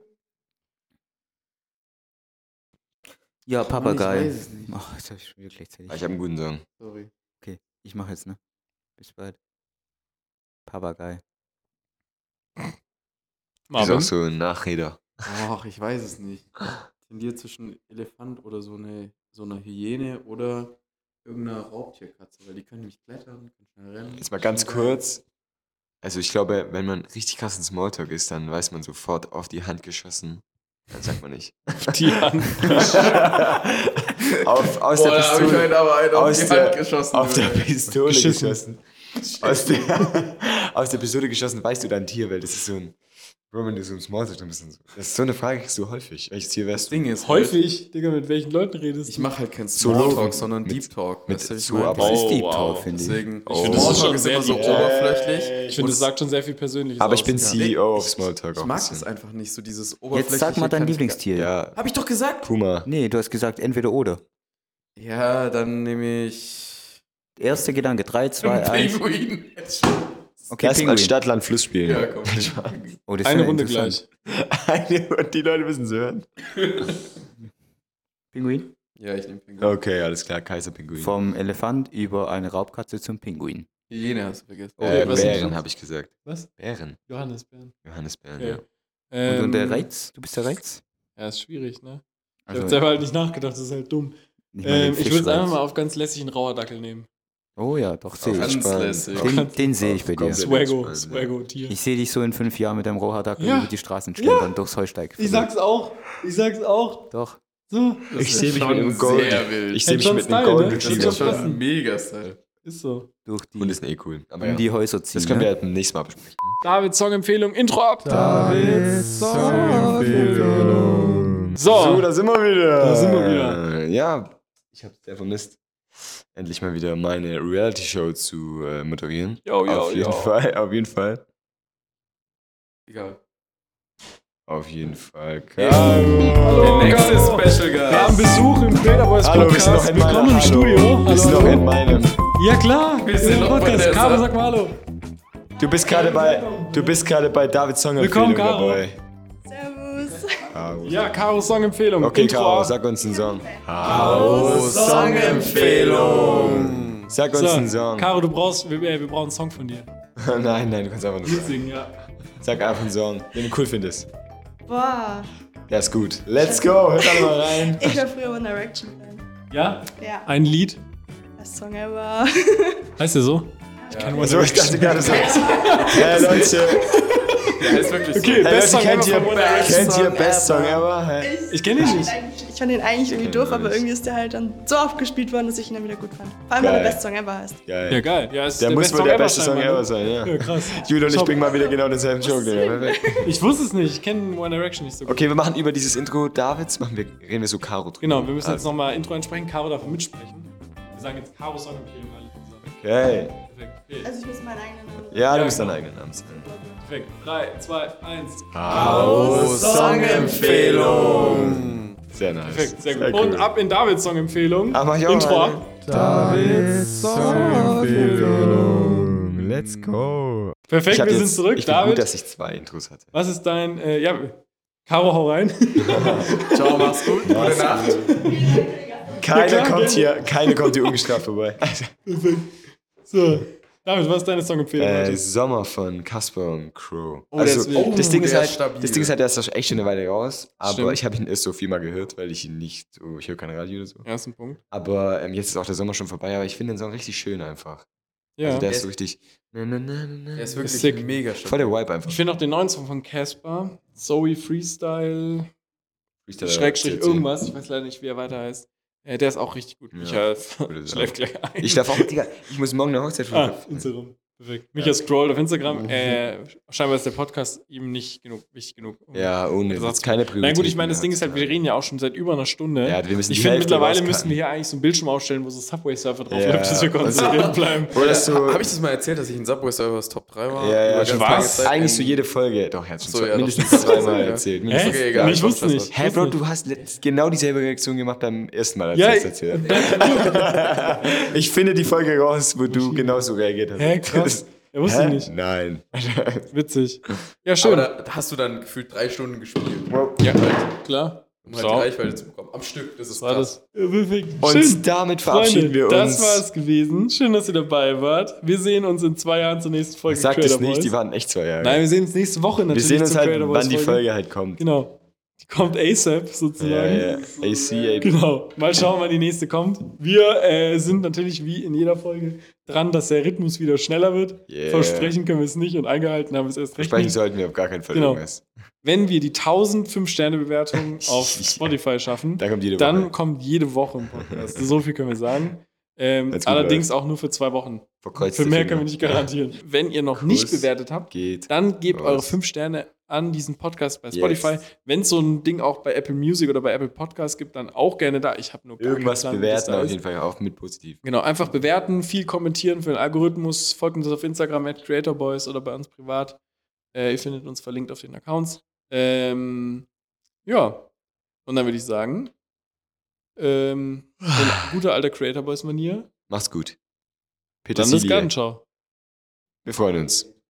Ja, Papagei. Ich weiß es nicht. Ach, jetzt hab ich schon wieder gleichzeitig. Ah, ich habe einen guten Song. Sorry. Okay, ich mache jetzt, ne? Bis bald. Papagei. Ist auch Marvin? so ein Nachreder. Ach, ich weiß es nicht. Ich tendiere zwischen Elefant oder so eine Hyäne oder irgendeiner Raubtierkatze, weil die können nämlich klettern, können schnell rennen. Jetzt mal ganz kurz. Also ich glaube, wenn man richtig krass in Smalltalk ist, dann weiß man sofort auf die Hand geschossen. Dann sagt man nicht. Die Hand. Aus der Pistole. aber einen Aus der- geschossen. Auf der Junge. Pistole Geschissen. geschossen. Aus der Pistole geschossen, weißt du dein Tier, weil das ist so ein. Bro, wenn du so im Smalltalk drin bist und so. Das ist so eine Frage, kriegst du häufig. Welches Tier Das wärst du? Ding ist halt, Häufig, Digga, mit welchen Leuten redest ich du? mache halt kein Solo- Smalltalk, sondern mit- Deep Talk. mit weißt du, was ich so meine? aber- Das ist Oh, Deep wow. Talk, finde ich. Deswegen, Ich finde, das ist Smalltalk schon ist immer sehr so Deep Talk. oberflächlich. Ich finde, das sagt schon sehr viel Persönliches Aber ich bin aus. CEO auf Smalltalk Ich auch. mag ein das bisschen. einfach nicht, so dieses oberflächliche. Jetzt sag mal dein kann ich Lieblingstier. Ja, Hab ich doch gesagt. Puma. Nee, du hast gesagt entweder oder. Ja, dann nehme ich. Erster Gedanke, 3, 2, 1. Pinguin. Okay, Lass mal Pinguin. Stadt-Land Fluss spielen. Ja, komm. Oh, das ist Eine ja Runde interessant. gleich. Und die Leute müssen es hören. Pinguin. Ja, ich nehme Pinguin. Okay, alles klar, Kaiserpinguin. Vom Elefant über eine Raubkatze zum Pinguin. Hyäne hast du vergessen. was sind Bären, das? habe ich gesagt. Was? Bären. Johannisbeeren. Johannisbeeren, Okay. ja. Und der Reiz? Du bist der Reiz? Ja, ist schwierig, ne? Ich Also, hab selber halt nicht nachgedacht, das ist halt dumm. nicht mal den Ich würde es einfach Fischreiz. mal auf ganz lässig einen Rauerdackel nehmen. Oh ja, doch, sehe ich. Ganz Spannend. lässig. Den sehe ich bei dir. Komplett. Swaggo-Tier. Ich sehe dich so in 5 Jahren mit deinem Rohrhadacker Ja. über die Straßen schlendern, durchs Heusteig. auch. Ich sag's auch. Doch. So. Ich sehe mich mit schon einem Gold. sehr wild. Ich sehe mich Schon mit einem Style, Golden ne? Das Retriever. ist schon mega Style. Ist so. Durch Und die, ist cool. Aber um die Häuser ziehen. das können wir ne? halt beim nächsten Mal besprechen. David Song-Empfehlung, Intro ab. Song-Empfehlung. So. da sind wir wieder. Da sind wir wieder. Ja, ich habe es sehr vermisst, endlich mal wieder meine Reality-Show zu moderieren. Auf jeden Fall, auf jeden Fall. Egal. Auf jeden Fall. Hallo, Der nächste Caro. Special Wir haben Guest. Besuch im Creator Boys Hallo, wir sind noch Podcast. in meinem Willkommen im Hallo. Studio. Wir sind noch in meinem. Ja klar, Wir sind im noch bei Podcast. der Caro, Sache. sag mal Hallo. Du bist gerade bei Davids Song-Empfehlung Willkommen, Caro. dabei. Servus. Caro. Ja, Caro Song-Empfehlung. Okay, Intro Caro, ab. sag uns einen Song. Song-Empfehlung. Sag uns einen So, Song. Caro, wir brauchen einen Song von dir. Nein, du kannst einfach nur sagen. Singen, ja. Sag einfach einen Song, den du cool findest. Boah, Der ist gut. Let's go, hört alle mal rein. ich war früher One Direction Fan. Ja? Ja, Ein Lied. das Song ever. Heißt der so? Ich kann One So, ich dachte Direction. gerade so. Hey Leute, Der ist wirklich Okay, so. Best Song kennt ever ihr, von One Direction. kennt ihr Best Song Ever? Hey. Ich kenn ihn nicht. Ich fand den eigentlich irgendwie kenn doof, ihn aber nicht. irgendwie ist der halt dann so oft gespielt worden, dass ich ihn dann wieder gut fand. Vor allem, weil Geil. der Best Song ever heißt. Geil. Ja, geil. Ja, ist Der muss Best wohl der beste scheinbar, Song ne? ever sein, ja. Ja, krass. Jude und ich Top. bringen mal wieder genau denselben Joke. Digga. Perfekt. Ich wusste es nicht. Ich kenne One Direction nicht so gut. Okay, wir machen über dieses Intro Davids, reden wir so Caro drüber. Genau, wir müssen jetzt Also, nochmal Intro einsprechen. Caro darf mitsprechen. Wir sagen jetzt Caro Song-Empfehlung alle zusammen. Okay. Perfekt. Okay. Also ich muss meinen eigenen Namen Ja, du Ja, musst deinen genau. eigenen Namen sagen. Perfekt. 3, 2, 1. Song-Empfehlung. Sehr nice. Perfekt, sehr gut. cool. Und ab in Davids Song-Empfehlung. Ah, mach ich auch Intro mal, ab. Davids Song-Empfehlung. Let's go. Perfekt, wir sind jetzt- zurück. Ich finde David, gut, dass ich 2 Intros hatte. was ist dein. Ja, Caro, hau rein. Ciao, mach's gut. Gute Nacht. klar, Keine kommt hier ungestraft vorbei. So. David, was ist deine Song-Empfehlung heute? Sommer von Casper und Crow. Oh, der ist wild. das Ding ist der halt, ist stabil. das Ding ist halt, der ist doch echt schon eine Weile raus, aber Stimmt. ich habe ihn erst so viel mal gehört, weil ich ihn nicht so, ich höre kein Radio oder so. Ersten Punkt. Aber jetzt ist auch der Sommer schon vorbei, aber ich finde den Song richtig schön einfach. Ja. Also der ist Der so richtig, Der ist wirklich sick. mega voll der Vibe einfach. Ich finde auch den neuen Song von Casper, Zoe Freestyle, Freestyle Schrägstrich CC. irgendwas, ich weiß leider nicht, wie er weiter heißt. Der ist auch richtig gut. Ja, Micha gute Sache. schläft gleich ein. Ich darf auch, Digga, ich muss morgen eine Hochzeit Ah, fotografieren. Instagram. Perfekt. Micha scrollt auf Instagram. Scheinbar ist der Podcast ihm nicht wichtig genug. um- Ja, ohne, das Ersatz- ist keine Priorität. Na gut, ich meine, das Ding ist halt, wir reden ja auch schon seit über einer Stunde. Ja, wir müssen ich die finde, Hälfte mittlerweile rauscutten. müssen wir hier eigentlich so ein Bildschirm aufstellen, wo so Subway-Surfer drauf Ja. läuft, dass wir konzentriert bleiben. Oder so, Habe ich das mal erzählt, dass ich in Subway Servers Top 3 war? ja, Über ja, schon ganz lange was? Zeit eigentlich in- so jede Folge. Doch, er hat schon So, ja, mindestens doch. zweimal Ja. erzählt. Hä? Mindestens. Okay, egal, ich komm, wusste scheiß nicht. drauf. Hä, Ich Bro, wusste du hast genau dieselbe Reaktion gemacht beim ersten Mal, als Ja, du das erzählt hast. Ich finde die Folge raus, wo du genauso reagiert hast. Hä, krass. Ja, wusste ich nicht. Nein. Witzig. Ja, schön. Aber da hast du dann gefühlt 3 Stunden gespielt. Ja, klar. Um halt So. die Reichweite zu bekommen. Am Stück, das ist War krass. das. Ja, perfekt. Und Schön. damit verabschieden wir uns. Das war es gewesen. Schön, dass ihr dabei wart. Wir sehen uns in 2 Jahren zur nächsten Folge. Sag das Creator nicht, Boys. die waren echt 2 Jahre. Nein, wir sehen uns nächste Woche wir natürlich. sehen uns zur halt, Creator Boys wann die Folge halt kommt. Genau. Die kommt ASAP sozusagen. Ja, ja. AC, Genau. Mal schauen, wann die nächste kommt. Wir sind natürlich wie in jeder Folge dran, dass der Rhythmus wieder schneller wird. Yeah. Versprechen können wir es nicht und eingehalten haben wir es erst recht Versprechen nicht. sollten wir auf gar keinen Fall Genau. irgendwas. Wenn wir die 1000 5-Sterne-Bewertung auf Spotify schaffen, Da kommt jede dann Woche. kommt jede Woche ein Podcast. So viel können wir sagen. Wenn's gut Allerdings auch nur für 2 Wochen. Verkreuzt Für der mehr Finger. können wir nicht garantieren. Wenn ihr noch nicht bewertet habt, Geht. dann gebt Los. eure 5 Sterne an diesen Podcast bei Yes. Spotify. Wenn es so ein Ding auch bei Apple Music oder bei Apple Podcasts gibt, dann auch gerne da. Ich habe nur gar Irgendwas keinen Plan, wie das bewerten da auf ist. jeden Fall auch mit positiv. Genau, einfach bewerten, viel kommentieren für den Algorithmus. Folgt uns auf Instagram @creatorboys oder bei uns privat. Ihr findet uns verlinkt auf den Accounts. Ja, und dann würde ich sagen, in guter alter Creator Boys Manier, Mach's gut. dann bis Petersilie. dann, ciao. Wir freuen uns.